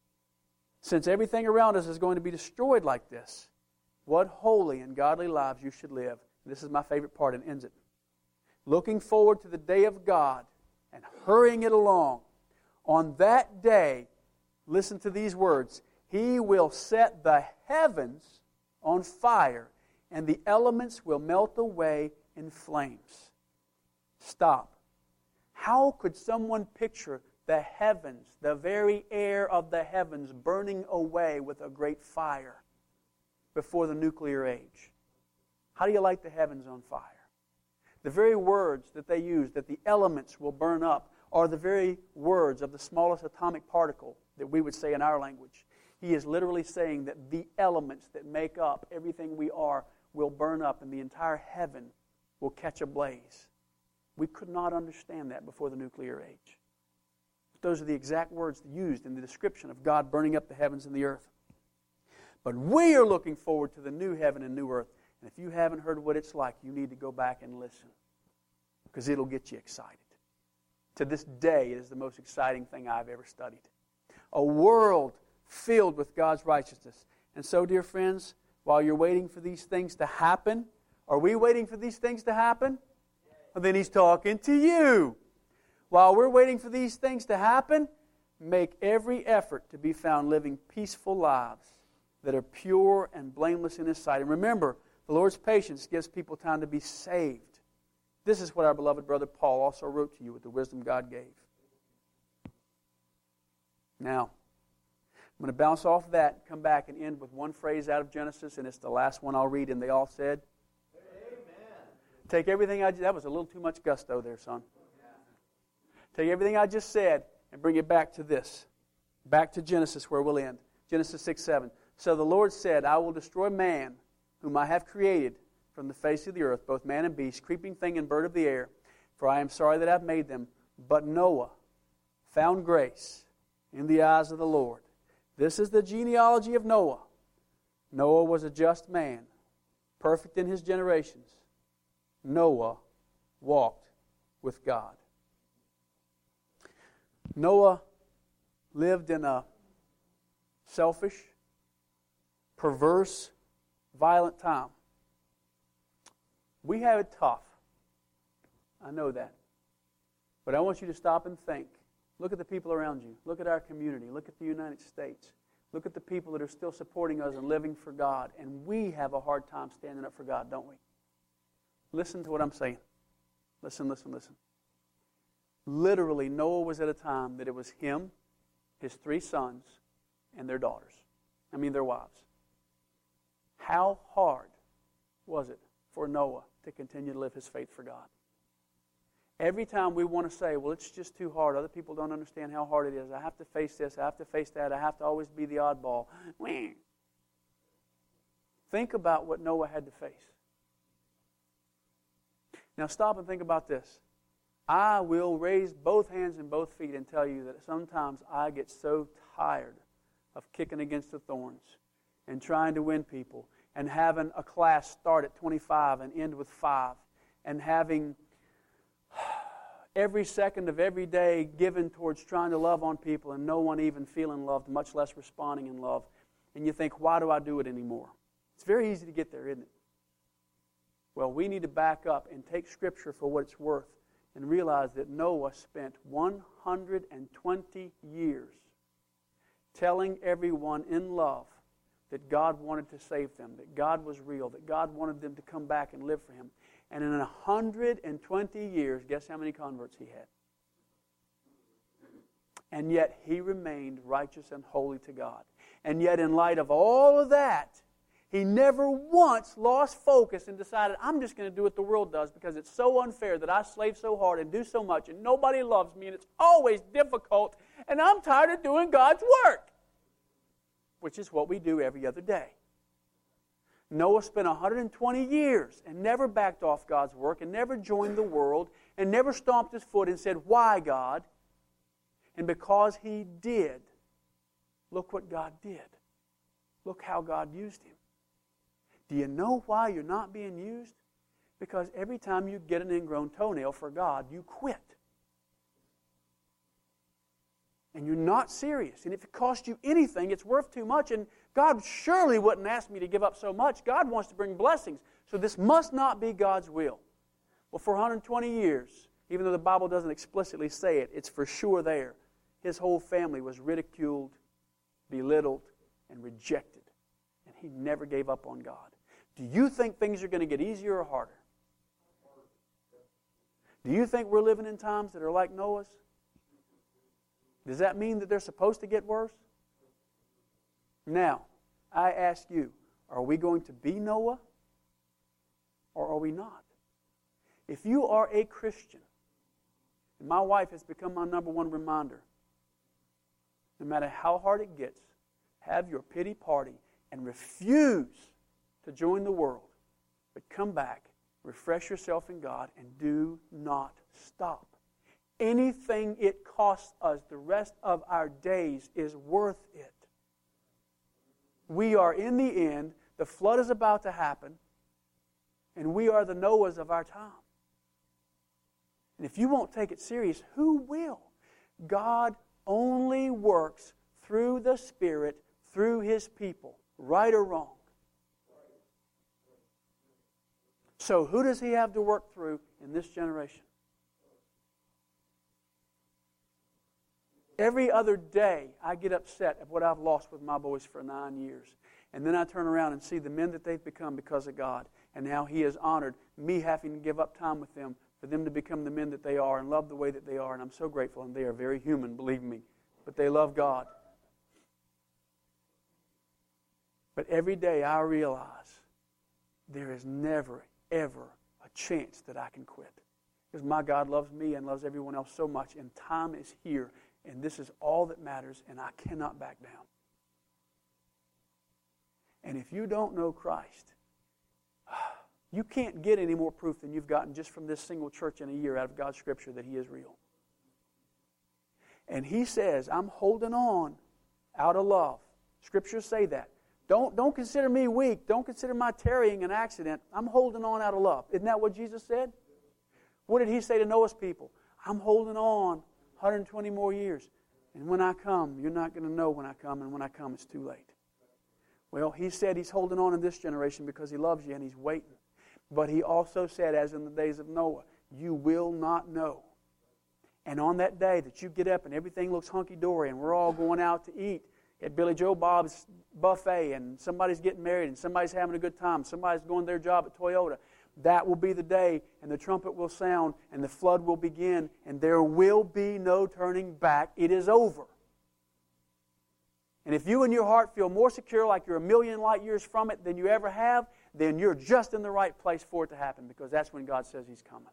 Since everything around us is going to be destroyed like this, what holy and godly lives you should live. This is my favorite part and ends it. Looking forward to the day of God and hurrying it along. On that day, listen to these words, He will set the heavens on fire, and the elements will melt away in flames. Stop. How could someone picture the heavens, the very air of the heavens, burning away with a great fire before the nuclear age? How do you light the heavens on fire? The very words that they use, that the elements will burn up, are the very words of the smallest atomic particle that we would say in our language. He is literally saying that the elements that make up everything we are will burn up, and the entire heaven will catch ablaze. We could not understand that before the nuclear age. But those are the exact words used in the description of God burning up the heavens and the earth. But we are looking forward to the new heaven and new earth. And if you haven't heard what it's like, you need to go back and listen, because it'll get you excited. To this day, it is the most exciting thing I've ever studied. A world filled with God's righteousness. And so, dear friends, while you're waiting for these things to happen, are we waiting for these things to happen? Well, then He's talking to you. While we're waiting for these things to happen, make every effort to be found living peaceful lives that are pure and blameless in His sight. And remember, the Lord's patience gives people time to be saved. This is what our beloved brother Paul also wrote to you with the wisdom God gave. Now, I'm going to bounce off that and come back and end with one phrase out of Genesis, and it's the last one I'll read, and they all said, Amen. Take everything I... That was a little too much gusto there, son. Take everything I just said and bring it back to this. Back to Genesis, where we'll end. Genesis six seven. So the Lord said, I will destroy man, whom I have created from the face of the earth, both man and beast, creeping thing and bird of the air, for I am sorry that I have made them. But Noah found grace in the eyes of the Lord. This is the genealogy of Noah. Noah was a just man, perfect in his generations. Noah walked with God. Noah lived in a selfish, perverse, violent time. We have it tough. I know that. But I want you to stop and think. Look at the people around you. Look at our community. Look at the United States. Look at the people that are still supporting us and living for God. And we have a hard time standing up for God, don't we? Listen to what I'm saying. Listen, listen, listen. Literally, Noah was at a time that it was him, his three sons, and their daughters. I mean, their wives. How hard was it for Noah to continue to live his faith for God? Every time we want to say, well, it's just too hard. Other people don't understand how hard it is. I have to face this. I have to face that. I have to always be the oddball. Think about what Noah had to face. Now stop and think about this. I will raise both hands and both feet and tell you that sometimes I get so tired of kicking against the thorns and trying to win people and having a class start at twenty-five and end with five and having every second of every day given towards trying to love on people and no one even feeling loved, much less responding in love. And you think, why do I do it anymore? It's very easy to get there, isn't it? Well, we need to back up and take Scripture for what it's worth and realize that Noah spent one hundred twenty years telling everyone in love that God wanted to save them, that God was real, that God wanted them to come back and live for Him. And in one hundred twenty years, guess how many converts he had? And yet he remained righteous and holy to God. And yet in light of all of that, he never once lost focus and decided, I'm just going to do what the world does because it's so unfair that I slave so hard and do so much and nobody loves me and it's always difficult and I'm tired of doing God's work. Which is what we do every other day. Noah spent one hundred twenty years and never backed off God's work and never joined the world and never stomped his foot and said, why, God? And because he did, look what God did. Look how God used him. Do you know why you're not being used? Because every time you get an ingrown toenail for God, you quit. And you're not serious. And if it costs you anything, it's worth too much. And God surely wouldn't ask me to give up so much. God wants to bring blessings. So this must not be God's will. Well, for one hundred twenty years, even though the Bible doesn't explicitly say it, it's for sure there. His whole family was ridiculed, belittled, and rejected. And he never gave up on God. Do you think things are going to get easier or harder? Do you think we're living in times that are like Noah's? Does that mean that they're supposed to get worse? Now, I ask you, are we going to be Noah or are we not? If you are a Christian, and my wife has become my number one reminder, no matter how hard it gets, have your pity party and refuse to join the world, but come back, refresh yourself in God, and do not stop. Anything it costs us the rest of our days is worth it. We are in the end, the flood is about to happen, and we are the Noahs of our time. And if you won't take it serious, who will? God only works through the Spirit, through His people, right or wrong. So who does He have to work through in this generation? Every other day, I get upset at what I've lost with my boys for nine years. And then I turn around and see the men that they've become because of God. And now He has honored me having to give up time with them for them to become the men that they are and love the way that they are. And I'm so grateful. And they are very human, believe me. But they love God. But every day I realize there is never, ever a chance that I can quit. Because my God loves me and loves everyone else so much. And time is here. And this is all that matters, and I cannot back down. And if you don't know Christ, you can't get any more proof than you've gotten just from this single church in a year out of God's Scripture that He is real. And He says, I'm holding on out of love. Scriptures say that. Don't, don't consider me weak. Don't consider my tarrying an accident. I'm holding on out of love. Isn't that what Jesus said? What did He say to Noah's people? I'm holding on one hundred twenty more years. And when I come, you're not going to know when I come, and when I come, it's too late. Well, He said He's holding on in this generation because He loves you and He's waiting. But He also said, as in the days of Noah, you will not know. And on that day that you get up and everything looks hunky-dory and we're all going out to eat at Billy Joe Bob's buffet and somebody's getting married and somebody's having a good time, somebody's going to their job at Toyota, that will be the day, and the trumpet will sound, and the flood will begin, and there will be no turning back. It is over. And if you in your heart feel more secure, like you're a million light years from it than you ever have, then you're just in the right place for it to happen, because that's when God says He's coming.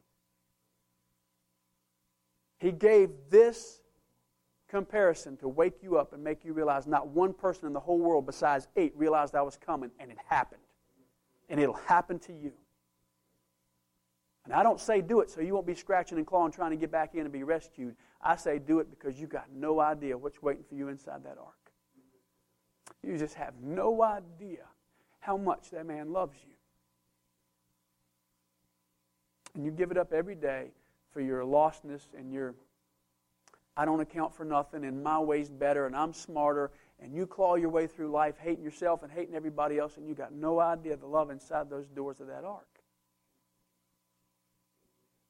He gave this comparison to wake you up and make you realize not one person in the whole world besides eight realized I was coming, and it happened. And it'll happen to you. And I don't say do it so you won't be scratching and clawing trying to get back in and be rescued. I say do it because you've got no idea what's waiting for you inside that ark. You just have no idea how much that man loves you. And you give it up every day for your lostness and your, I don't account for nothing and my way's better and I'm smarter, and you claw your way through life hating yourself and hating everybody else, and you got no idea the love inside those doors of that ark.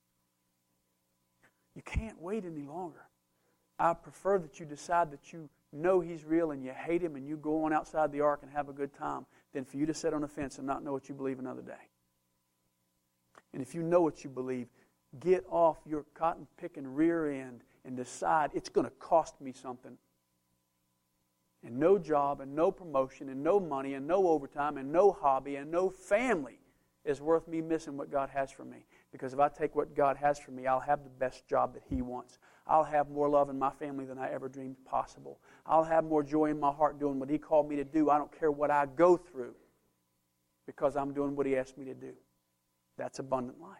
You can't wait any longer. I prefer that you decide that you know He's real and you hate Him and you go on outside the ark and have a good time than for you to sit on the fence and not know what you believe another day. And if you know what you believe, get off your cotton-picking rear end and decide it's going to cost me something. And no job and no promotion and no money and no overtime and no hobby and no family is worth me missing what God has for me. Because if I take what God has for me, I'll have the best job that He wants. I'll have more love in my family than I ever dreamed possible. I'll have more joy in my heart doing what He called me to do. I don't care what I go through because I'm doing what He asked me to do. That's abundant life.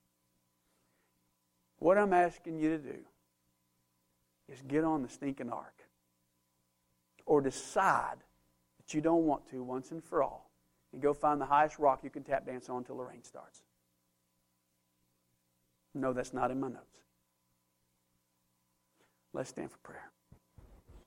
What I'm asking you to do is get on the stinking ark. Or decide that you don't want to once and for all. And go find the highest rock you can tap dance on until the rain starts. No, that's not in my notes. Let's stand for prayer.